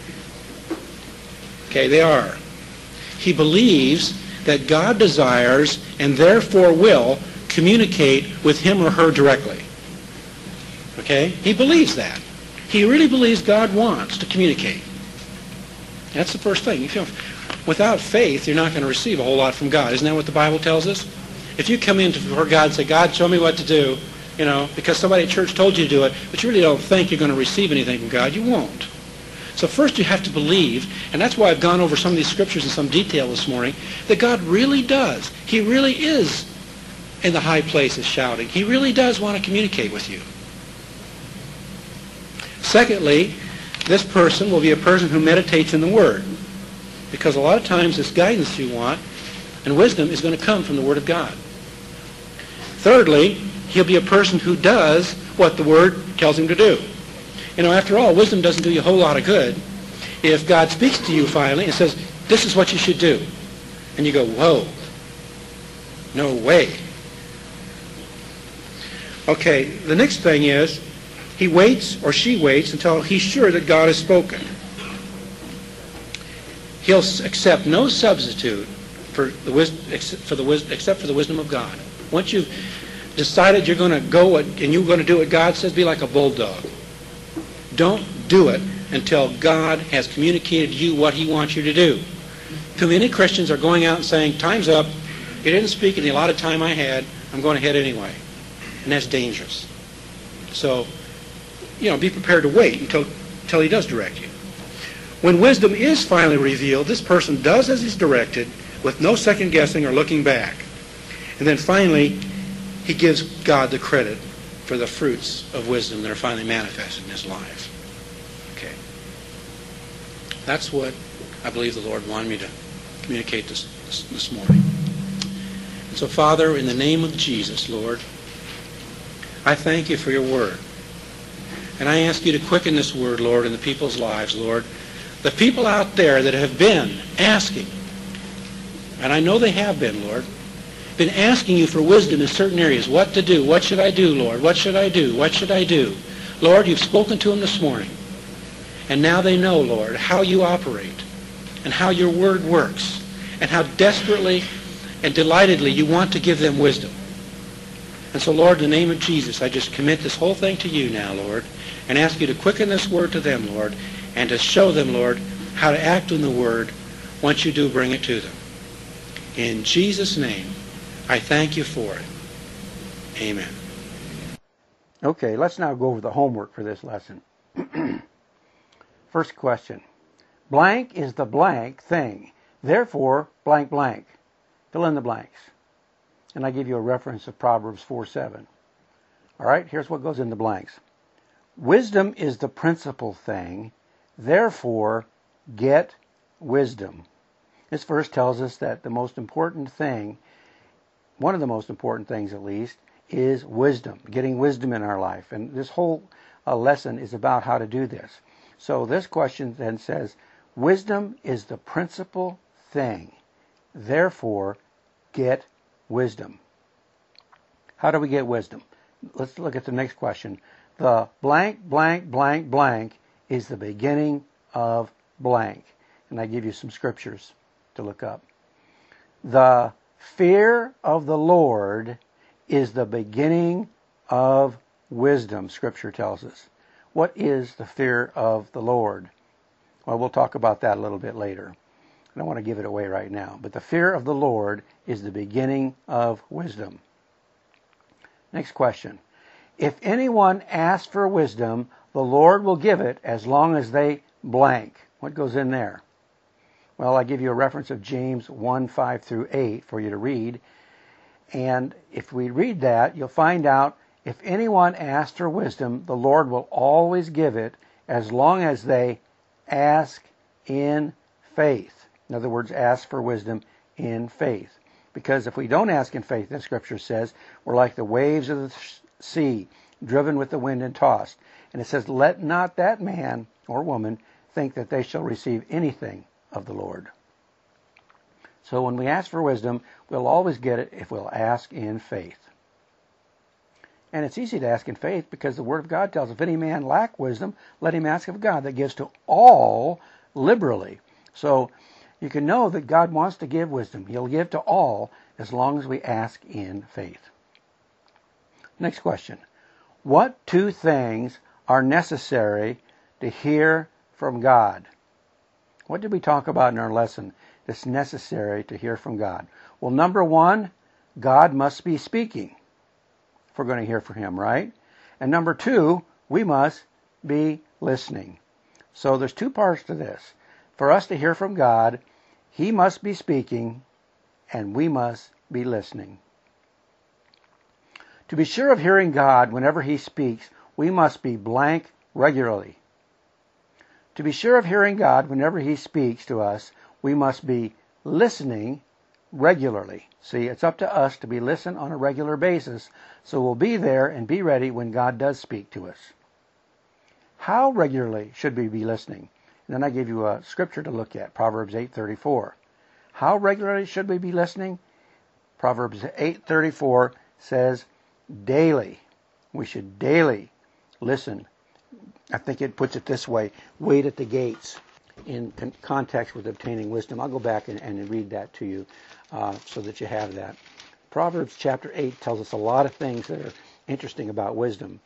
Okay, they are. He believes that God desires and therefore will communicate with him or her directly. Okay? He believes that. He really believes God wants to communicate. That's the first thing. You feel, without faith, you're not going to receive a whole lot from God. Isn't that what the Bible tells us? If you come in before God and say, God, show me what to do, you know, because somebody at church told you to do it, but you really don't think you're going to receive anything from God, you won't. So first you have to believe, and that's why I've gone over some of these scriptures in some detail this morning, that God really does. He really is in the high places shouting. He really does want to communicate with you. Secondly, this person will be a person who meditates in the Word, because a lot of times this guidance you want and wisdom is going to come from the Word of God. Thirdly, he'll be a person who does what the Word tells him to do. You know, after all, wisdom doesn't do you a whole lot of good if God speaks to you finally and says, this is what you should do. And you go, whoa, no way. Okay, the next thing is, he waits or she waits until he's sure that God has spoken. He'll accept no substitute for the wisdom, for the wisdom, except for the wisdom of God. Once you've decided you're going to go and you're going to do what God says, be like a bulldog. Don't do it until God has communicated to you what he wants you to do. Too many Christians are going out and saying, time's up. You didn't speak in the allotted time I had. I'm going ahead anyway. And that's dangerous. So, you know, be prepared to wait until, until he does direct you. When wisdom is finally revealed, this person does as he's directed with no second guessing or looking back. And then finally, he gives God the credit for the fruits of wisdom that are finally manifested in his life. Okay. That's what I believe the Lord wanted me to communicate this, this, this morning. And so, Father, in the name of Jesus, Lord, I thank you for your word. And I ask you to quicken this word, Lord, in the people's lives, Lord. The people out there that have been asking, and I know they have been, Lord, been asking you for wisdom in certain areas. What to do? What should I do, Lord? What should I do? What should I do? Lord, you've spoken to them this morning. And now they know, Lord, how you operate and how your word works and how desperately and delightedly you want to give them wisdom. And so, Lord, in the name of Jesus, I just commit this whole thing to you now, Lord, and ask you to quicken this word to them, Lord, and to show them, Lord, how to act in the word once you do bring it to them. In Jesus' name, I thank you for it. Amen. Okay, let's now go over the homework for this lesson. First question. Blank is the blank thing. Therefore, blank blank. Fill in the blanks. And I give you a reference of Proverbs four seven. All right, here's what goes in the blanks. Wisdom is the principal thing. Therefore, get wisdom. This verse tells us that the most important thing, one of the most important things at least, is wisdom, getting wisdom in our life. And this whole uh, lesson is about how to do this. So this question then says, wisdom is the principal thing. Therefore, get wisdom. How do we get wisdom? Let's look at the next question. The blank, blank, blank, blank is the beginning of blank. And I give you some scriptures to look up. The fear of the Lord is the beginning of wisdom, Scripture tells us. What is the fear of the Lord? Well, we'll talk about that a little bit later. I don't want to give it away right now. But the fear of the Lord is the beginning of wisdom. Next question. If anyone asks for wisdom, the Lord will give it as long as they blank. What goes in there? Well, I give you a reference of James one, five through eight for you to read. And if we read that, you'll find out if anyone asks for wisdom, the Lord will always give it as long as they ask in faith. In other words, ask for wisdom in faith. Because if we don't ask in faith, the Scripture says, we're like the waves of the sea, driven with the wind and tossed. And it says, let not that man or woman think that they shall receive anything of the Lord. So when we ask for wisdom, we'll always get it if we'll ask in faith. And it's easy to ask in faith because the Word of God tells, if any man lack wisdom, let him ask of God that gives to all liberally. So you can know that God wants to give wisdom. He'll give to all as long as we ask in faith. Next question. What two things are necessary to hear from God? What did we talk about in our lesson that's necessary to hear from God? Well, number one, God must be speaking if we're going to hear from Him, right? And number two, we must be listening. So there's two parts to this. For us to hear from God, He must be speaking and we must be listening. To be sure of hearing God whenever He speaks, we must be blank regularly. To be sure of hearing God whenever He speaks to us, we must be listening regularly. See, it's up to us to be listened on a regular basis, so we'll be there and be ready when God does speak to us. How regularly should we be listening? And then I give you a scripture to look at, Proverbs eight thirty-four. How regularly should we be listening? Proverbs eight thirty-four says, daily. We should daily listen. I think it puts it this way, wait at the gates in con- context with obtaining wisdom. I'll go back and, and read that to you uh, so that you have that. Proverbs chapter eight tells us a lot of things that are interesting about wisdom.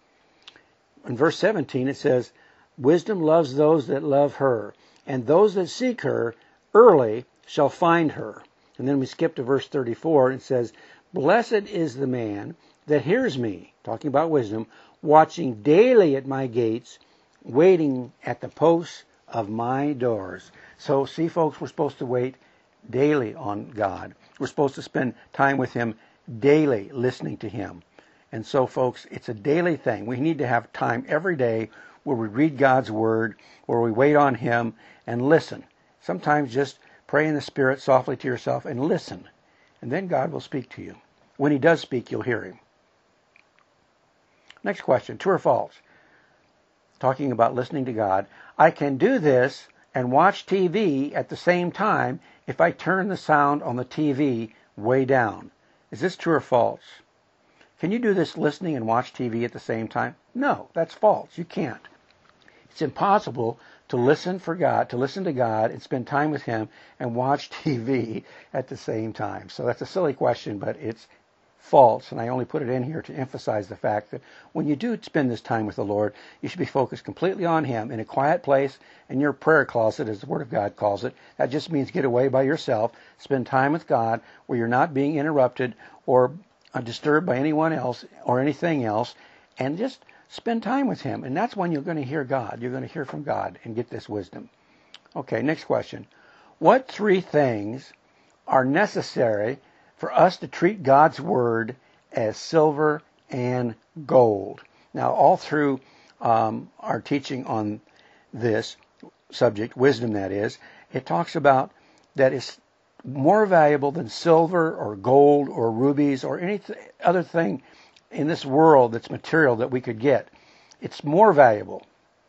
In verse seventeen it says, wisdom loves those that love her, and those that seek her early shall find her. And then we skip to verse thirty-four and it says, blessed is the man that hears me, talking about wisdom, watching daily at my gates, waiting at the posts of my doors. So, see, folks, we're supposed to wait daily on God. We're supposed to spend time with Him daily, listening to Him. And so, folks, it's a daily thing. We need to have time every day where we read God's Word, where we wait on Him and listen. Sometimes just pray in the Spirit softly to yourself and listen. And then God will speak to you. When He does speak, you'll hear Him. Next question, true or false? Talking about listening to God. I can do this and watch T V at the same time if I turn the sound on the T V way down. Is this true or false? Can you do this listening and watch T V at the same time? No, that's false. You can't. It's impossible to listen for God, to listen to God and spend time with Him and watch T V at the same time. So that's a silly question, but it's false, and I only put it in here to emphasize the fact that when you do spend this time with the Lord, you should be focused completely on Him in a quiet place in your prayer closet, as the Word of God calls it. That just means get away by yourself, spend time with God where you're not being interrupted or disturbed by anyone else or anything else, and just spend time with Him. And that's when you're going to hear God. You're going to hear from God and get this wisdom. Okay, next question. What three things are necessary for us to treat God's Word as silver and gold? Now, all through um, our teaching on this subject, wisdom that is, it talks about that it's more valuable than silver or gold or rubies or any th- other thing in this world that's material that we could get. It's more valuable.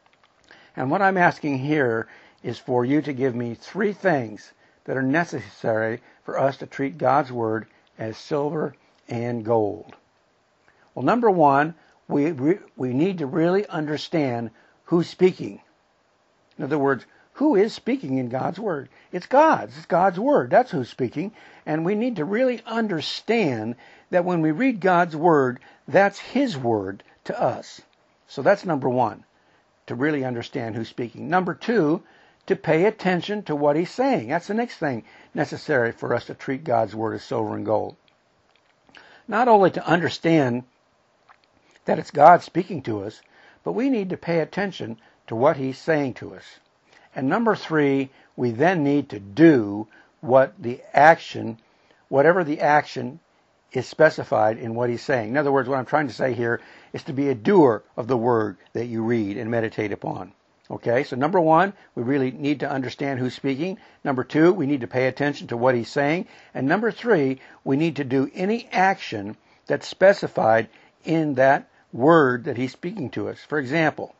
And what I'm asking here is for you to give me three things that are necessary for us to treat God's Word as silver and gold. Well, number one, we we, we need to really understand who's speaking. In other words, who is speaking in God's Word? It's God. It's God's Word. That's who's speaking. And we need to really understand that when we read God's Word, that's His Word to us. So that's number one, to really understand who's speaking. Number two, to pay attention to what He's saying. That's the next thing necessary for us to treat God's Word as silver and gold. Not only to understand that it's God speaking to us, but we need to pay attention to what he's saying to us. And number three, we then need to do what the action, whatever the action is specified in what he's saying. In other words, what I'm trying to say here is to be a doer of the word that you read and meditate upon. Okay, so number one, we really need to understand who's speaking. Number two, we need to pay attention to what he's saying. And number three, we need to do any action that's specified in that word that he's speaking to us. For example,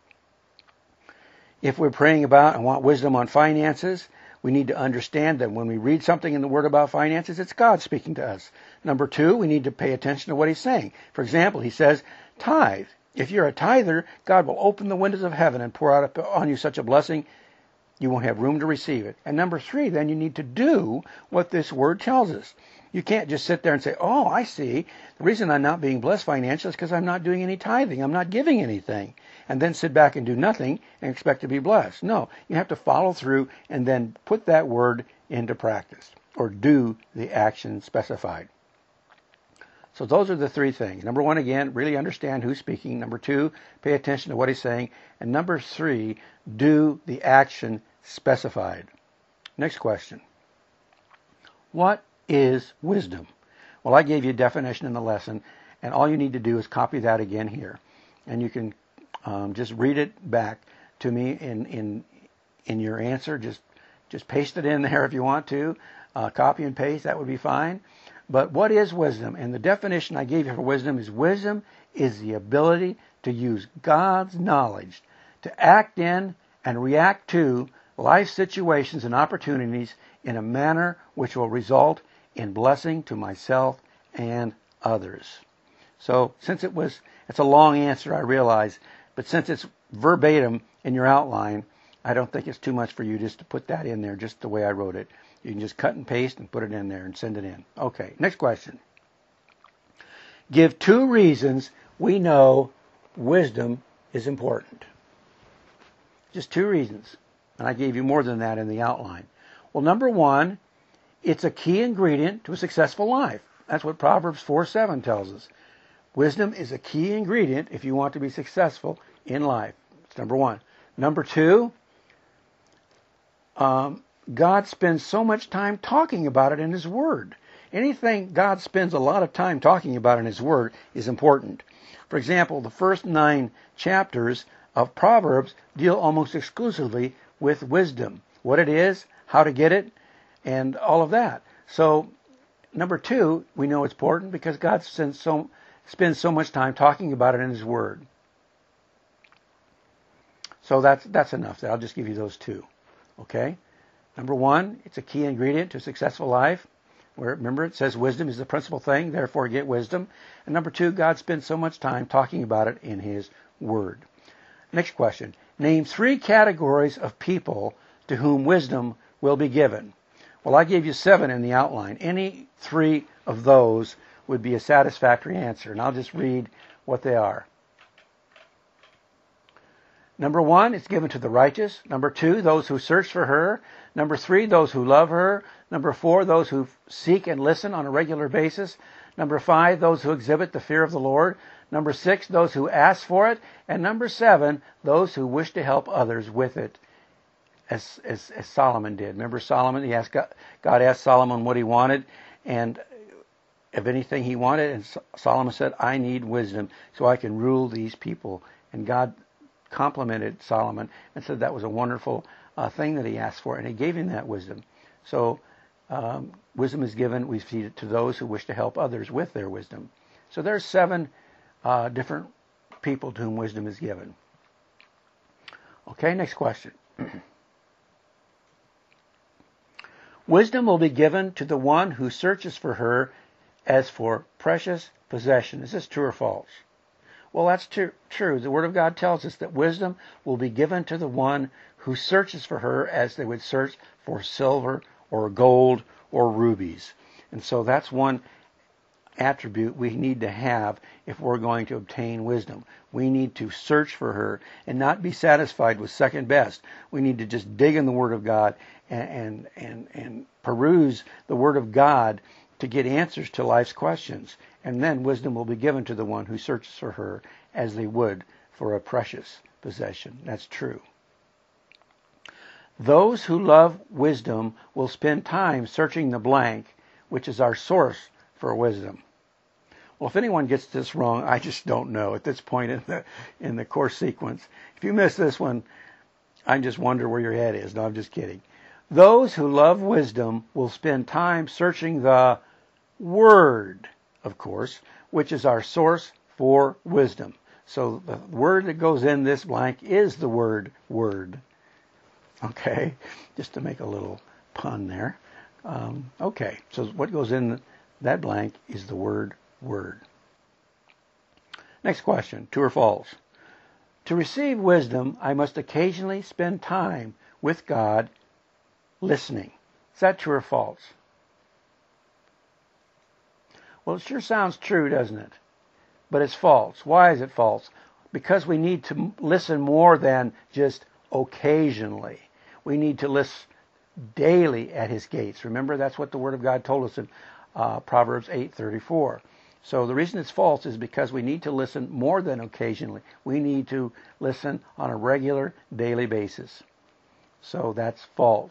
if we're praying about and want wisdom on finances, we need to understand that when we read something in the Word about finances, it's God speaking to us. Number two, we need to pay attention to what he's saying. For example, he says, tithe. If you're a tither, God will open the windows of heaven and pour out on you such a blessing, you won't have room to receive it. And number three, then you need to do what this Word tells us. You can't just sit there and say, oh, I see. The reason I'm not being blessed financially is because I'm not doing any tithing. I'm not giving anything. And then sit back and do nothing and expect to be blessed. No, you have to follow through and then put that word into practice or do the action specified. So those are the three things. Number one, again, really understand who's speaking. Number two, pay attention to what he's saying. And number three, do the action specified. Next question. What is wisdom? Well, I gave you a definition in the lesson, and all you need to do is copy that again here. And you can um, just read it back to me in, in, in your answer. Just, just paste it in there if you want to. Uh, copy and paste, that would be fine. But what is wisdom? And the definition I gave you for wisdom is wisdom is the ability to use God's knowledge to act in and react to life situations and opportunities in a manner which will result in blessing to myself and others. So since it was, it's a long answer, I realize, but since it's verbatim in your outline, I don't think it's too much for you just to put that in there just the way I wrote it. You can just cut and paste and put it in there and send it in. Okay, next question. Give two reasons we know wisdom is important. Just two reasons. And I gave you more than that in the outline. Well, number one, it's a key ingredient to a successful life. That's what Proverbs four seven tells us. Wisdom is a key ingredient if you want to be successful in life. It's number one. Number two, um, God spends so much time talking about it in His Word. Anything God spends a lot of time talking about in His Word is important. For example, the first nine chapters of Proverbs deal almost exclusively with wisdom. What it is, how to get it, and all of that. So, number two, we know it's important because God spends so, spends so much time talking about it in His Word. So that's that's enough. I'll just give you those two. Okay? Number one, it's a key ingredient to a successful life. Where, remember, it says wisdom is the principal thing, therefore get wisdom. And number two, God spends so much time talking about it in His Word. Next question. Name three categories of people to whom wisdom will be given. Well, I gave you seven in the outline. Any three of those would be a satisfactory answer. And I'll just read what they are. Number one, it's given to the righteous. Number two, those who search for her. Number three, those who love her. Number four, those who seek and listen on a regular basis. Number five, those who exhibit the fear of the Lord. Number six, those who ask for it. And number seven, those who wish to help others with it, as, as, as Solomon did. Remember Solomon? He asked God, God asked Solomon what he wanted, and of anything he wanted, and Solomon said, I need wisdom so I can rule these people. And God complimented Solomon and said that was a wonderful uh, thing that he asked for, and He gave him that wisdom. So um, wisdom is given, we feed it to those who wish to help others with their wisdom. So there's seven uh, different people to whom wisdom is given. Okay, next question. Wisdom will be given to the one who searches for her as for precious possession. Is this true or false? Well, that's tr- true. The Word of God tells us that wisdom will be given to the one who searches for her as they would search for silver or gold or rubies. And so that's one attribute we need to have if we're going to obtain wisdom. We need to search for her and not be satisfied with second best. We need to just dig in the Word of God and and and, and peruse the Word of God to get answers to life's questions. And then wisdom will be given to the one who searches for her as they would for a precious possession. That's true. Those who love wisdom will spend time searching the blank, which is our source for wisdom. Well, if anyone gets this wrong, I just don't know at this point in the in the course sequence. If you miss this one, I just wonder where your head is. No, I'm just kidding. Those who love wisdom will spend time searching the Word, of course, which is our source for wisdom. So the word that goes in this blank is the word Word. Okay, just to make a little pun there. Um, okay, so what goes in that blank is the word Word. Next question, true or false? To receive wisdom, I must occasionally spend time with God listening. Is that true or false? Well, it sure sounds true, doesn't it? But it's false. Why is it false? Because we need to listen more than just occasionally. We need to listen daily at His gates. Remember, that's what the Word of God told us in uh, Proverbs eight thirty-four. So the reason it's false is because we need to listen more than occasionally. We need to listen on a regular, daily basis. So that's false.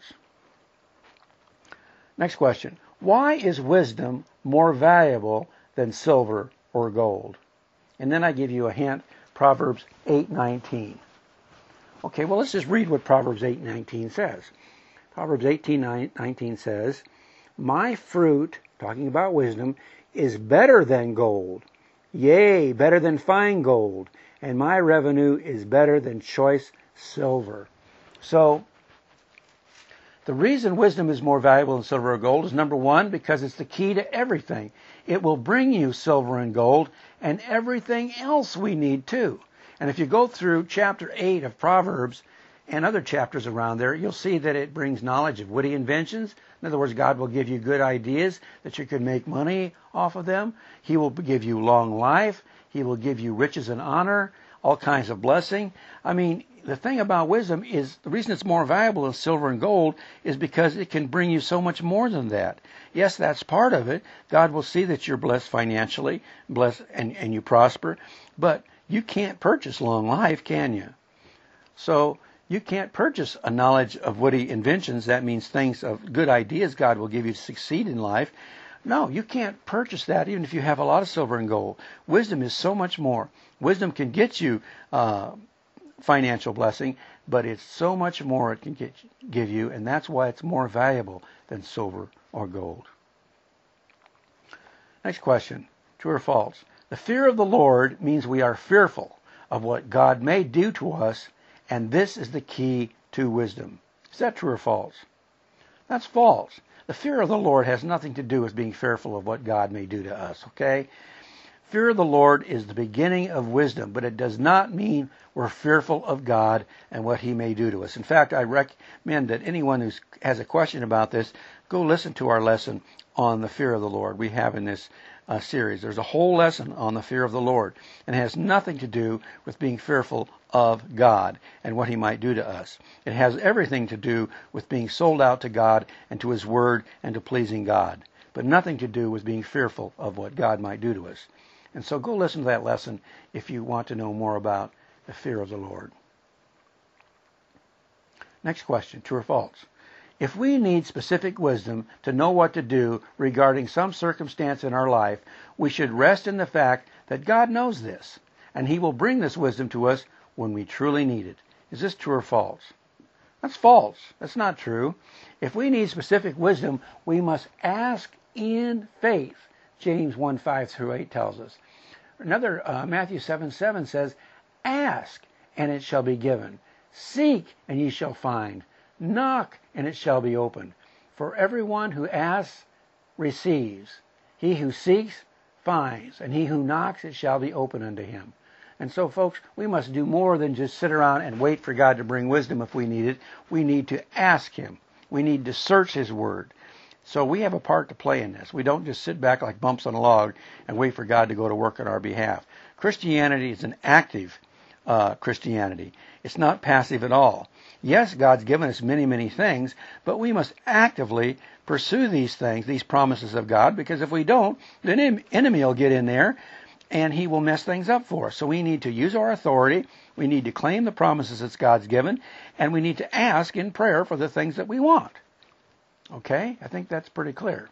Next question. Why is wisdom more valuable than silver or gold? And then I give you a hint, Proverbs eight nineteen. Okay, well, let's just read what Proverbs eight nineteen says. Proverbs eighteen nineteen says, my fruit, talking about wisdom, is better than gold, yea, better than fine gold, and my revenue is better than choice silver. So, the reason wisdom is more valuable than silver or gold is, number one, because it's the key to everything. It will bring you silver and gold and everything else we need too. And if you go through chapter eight of Proverbs and other chapters around there, you'll see that it brings knowledge of witty inventions. In other words, God will give you good ideas that you can make money off of them. He will give you long life. He will give you riches and honor, all kinds of blessing. I mean, the thing about wisdom is the reason it's more valuable than silver and gold is because it can bring you so much more than that. Yes, that's part of it. God will see that you're blessed financially, blessed and, and you prosper, but you can't purchase long life, can you? So you can't purchase a knowledge of witty inventions. That means things of good ideas God will give you to succeed in life. No, you can't purchase that even if you have a lot of silver and gold. Wisdom is so much more. Wisdom can get you uh, financial blessing, but it's so much more it can get, give you, and that's why it's more valuable than silver or gold. Next question, true or false? The fear of the Lord means we are fearful of what God may do to us, and this is the key to wisdom. Is that true or false? That's false. The fear of the Lord has nothing to do with being fearful of what God may do to us, okay? Fear of the Lord is the beginning of wisdom, but it does not mean we're fearful of God and what He may do to us. In fact, I recommend that anyone who has a question about this, go listen to our lesson on the fear of the Lord we have in this uh, series. There's a whole lesson on the fear of the Lord, and it has nothing to do with being fearful of God and what He might do to us. It has everything to do with being sold out to God and to His Word and to pleasing God, but nothing to do with being fearful of what God might do to us. And so go listen to that lesson if you want to know more about the fear of the Lord. Next question, true or false? If we need specific wisdom to know what to do regarding some circumstance in our life, we should rest in the fact that God knows this, and He will bring this wisdom to us when we truly need it. Is this true or false? That's false. That's not true. If we need specific wisdom, we must ask in faith. James one five through eight tells us. Another, uh, Matthew seven seven says, ask, and it shall be given. Seek, and ye shall find. Knock, and it shall be opened. For everyone who asks, receives. He who seeks, finds. And he who knocks, it shall be opened unto him. And so, folks, we must do more than just sit around and wait for God to bring wisdom if we need it. We need to ask Him. We need to search His Word. So we have a part to play in this. We don't just sit back like bumps on a log and wait for God to go to work on our behalf. Christianity is an active uh, Christianity. It's not passive at all. Yes, God's given us many, many things, but we must actively pursue these things, these promises of God, because if we don't, the enemy will get in there and he will mess things up for us. So we need to use our authority. We need to claim the promises that God's given, and we need to ask in prayer for the things that we want. Okay? I think that's pretty clear.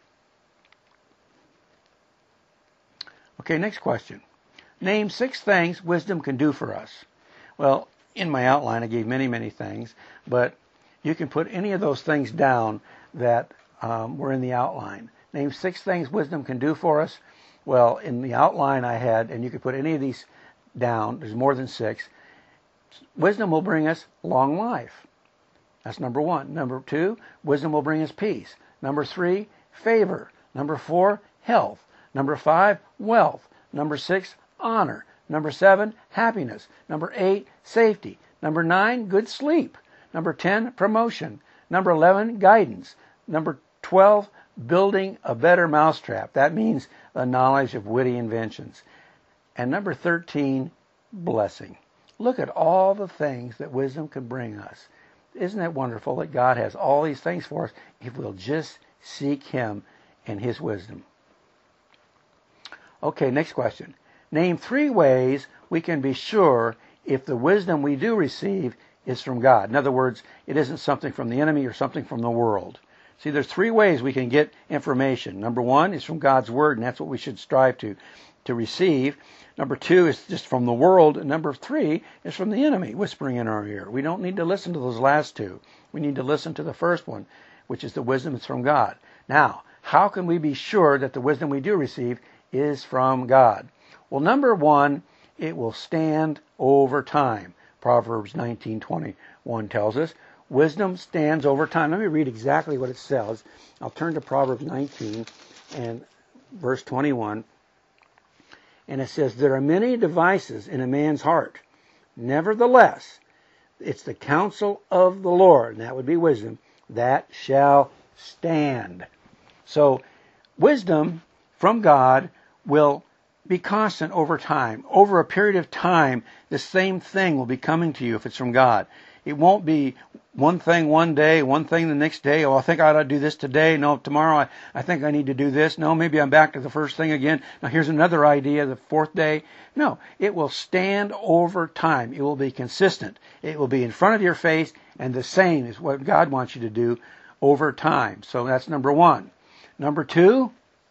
Okay, next question. Name six things wisdom can do for us. Well, in my outline I gave many, many things, but you can put any of those things down that um, were in the outline. Name six things wisdom can do for us. Well, in the outline I had, and you could put any of these down, there's more than six. Wisdom will bring us long life. That's number one. Number two, wisdom will bring us peace. Number three, favor. Number four, health. Number five, wealth. Number six, honor. Number seven, happiness. Number eight, safety. Number nine, good sleep. Number ten, promotion. Number eleven, guidance. Number twelve, building a better mousetrap. That means the knowledge of witty inventions. And number thirteen, blessing. Look at all the things that wisdom can bring us. Isn't it wonderful that God has all these things for us if we'll just seek Him and His wisdom? Okay, next question. Name three ways we can be sure if the wisdom we do receive is from God. In other words, it isn't something from the enemy or something from the world. See, there's three ways we can get information. Number one is from God's Word, and that's what we should strive to, to receive. Number two is just from the world. And number three is from the enemy whispering in our ear. We don't need to listen to those last two. We need to listen to the first one, which is the wisdom that's from God. Now, how can we be sure that the wisdom we do receive is from God? Well, number one, it will stand over time. Proverbs nineteen twenty-one tells us, wisdom stands over time. Let me read exactly what it says. I'll turn to Proverbs nineteen and verse twenty-one. And it says, there are many devices in a man's heart. Nevertheless, it's the counsel of the Lord, and that would be wisdom, that shall stand. So, wisdom from God will be constant over time. Over a period of time, the same thing will be coming to you if it's from God. It won't be one thing one day, one thing the next day. Oh, I think I ought to do this today. No, tomorrow I, I think I need to do this. No, maybe I'm back to the first thing again. Now here's another idea the fourth day. No, it will stand over time. It will be consistent. It will be in front of your face, and the same is what God wants you to do over time. So that's number one. Number two,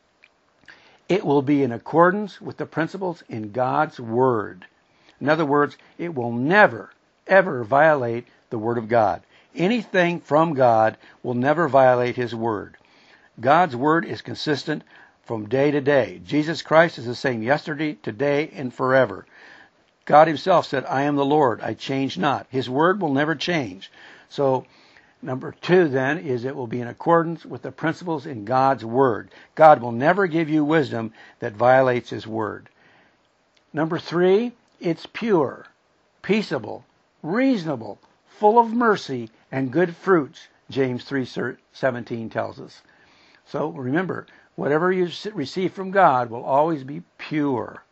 it will be in accordance with the principles in God's Word. In other words, it will never, ever violate the Word of God. Anything from God will never violate His Word. God's Word is consistent from day to day. Jesus Christ is the same yesterday, today, and forever. God Himself said, I am the Lord, I change not. His Word will never change. So, number two then is it will be in accordance with the principles in God's Word. God will never give you wisdom that violates His Word. Number three, it's pure, peaceable, reasonable, full of mercy and good fruits, James three seventeen tells us. So remember, whatever you receive from God will always be pure.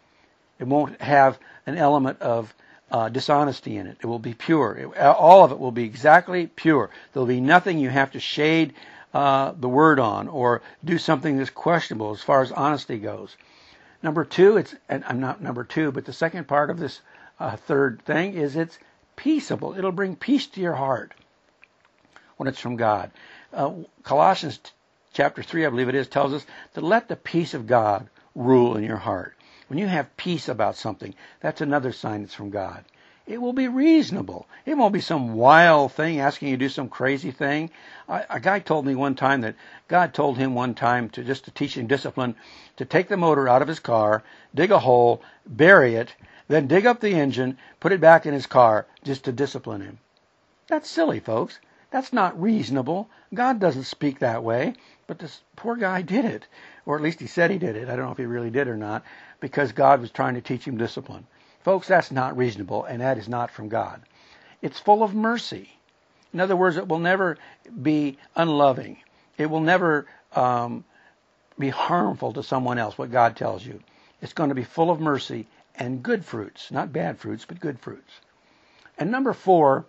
It won't have an element of uh, dishonesty in it. It will be pure. It, all of it will be exactly pure. There will be nothing you have to shade uh, the word on or do something that's questionable as far as honesty goes. Number two, it's and I'm not number two, but the second part of this uh, third thing is it's peaceable. It'll bring peace to your heart when it's from God. Uh, Colossians chapter three, I believe it is, tells us to let the peace of God rule in your heart. When you have peace about something, that's another sign it's from God. It will be reasonable. It won't be some wild thing asking you to do some crazy thing. I, a guy told me one time that God told him one time to just to teach him discipline, to take the motor out of his car, dig a hole, bury it, then dig up the engine, put it back in his car, just to discipline him. That's silly, folks. That's not reasonable. God doesn't speak that way. But this poor guy did it. Or at least he said he did it. I don't know if he really did or not. Because God was trying to teach him discipline. Folks, that's not reasonable. And that is not from God. It's full of mercy. In other words, it will never be unloving. It will never um, be harmful to someone else, what God tells you. It's going to be full of mercy and good fruits. Not bad fruits, but good fruits. And number four,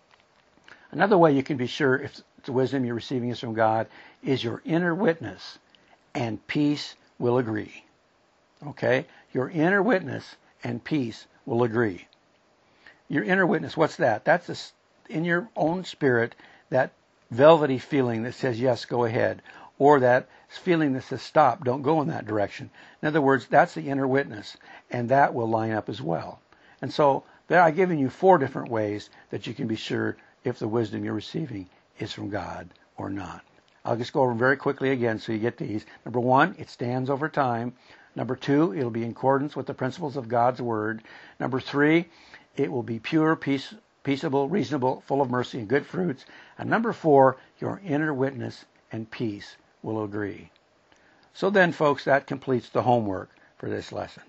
another way you can be sure if the wisdom you're receiving is from God is your inner witness, and peace will agree. Okay? Your inner witness and peace will agree. Your inner witness, what's that? That's a, in your own spirit, that velvety feeling that says, yes, go ahead. Or that feeling that says, stop, don't go in that direction. In other words, that's the inner witness. And that will line up as well. And so there I've given you four different ways that you can be sure if the wisdom you're receiving is from God or not. I'll just go over them very quickly again so you get these. Number one, it stands over time. Number two, it'll be in accordance with the principles of God's Word. Number three, it will be pure, peace, peaceable, reasonable, full of mercy and good fruits. And number four, your inner witness and peace will agree. So then, folks, that completes the homework for this lesson.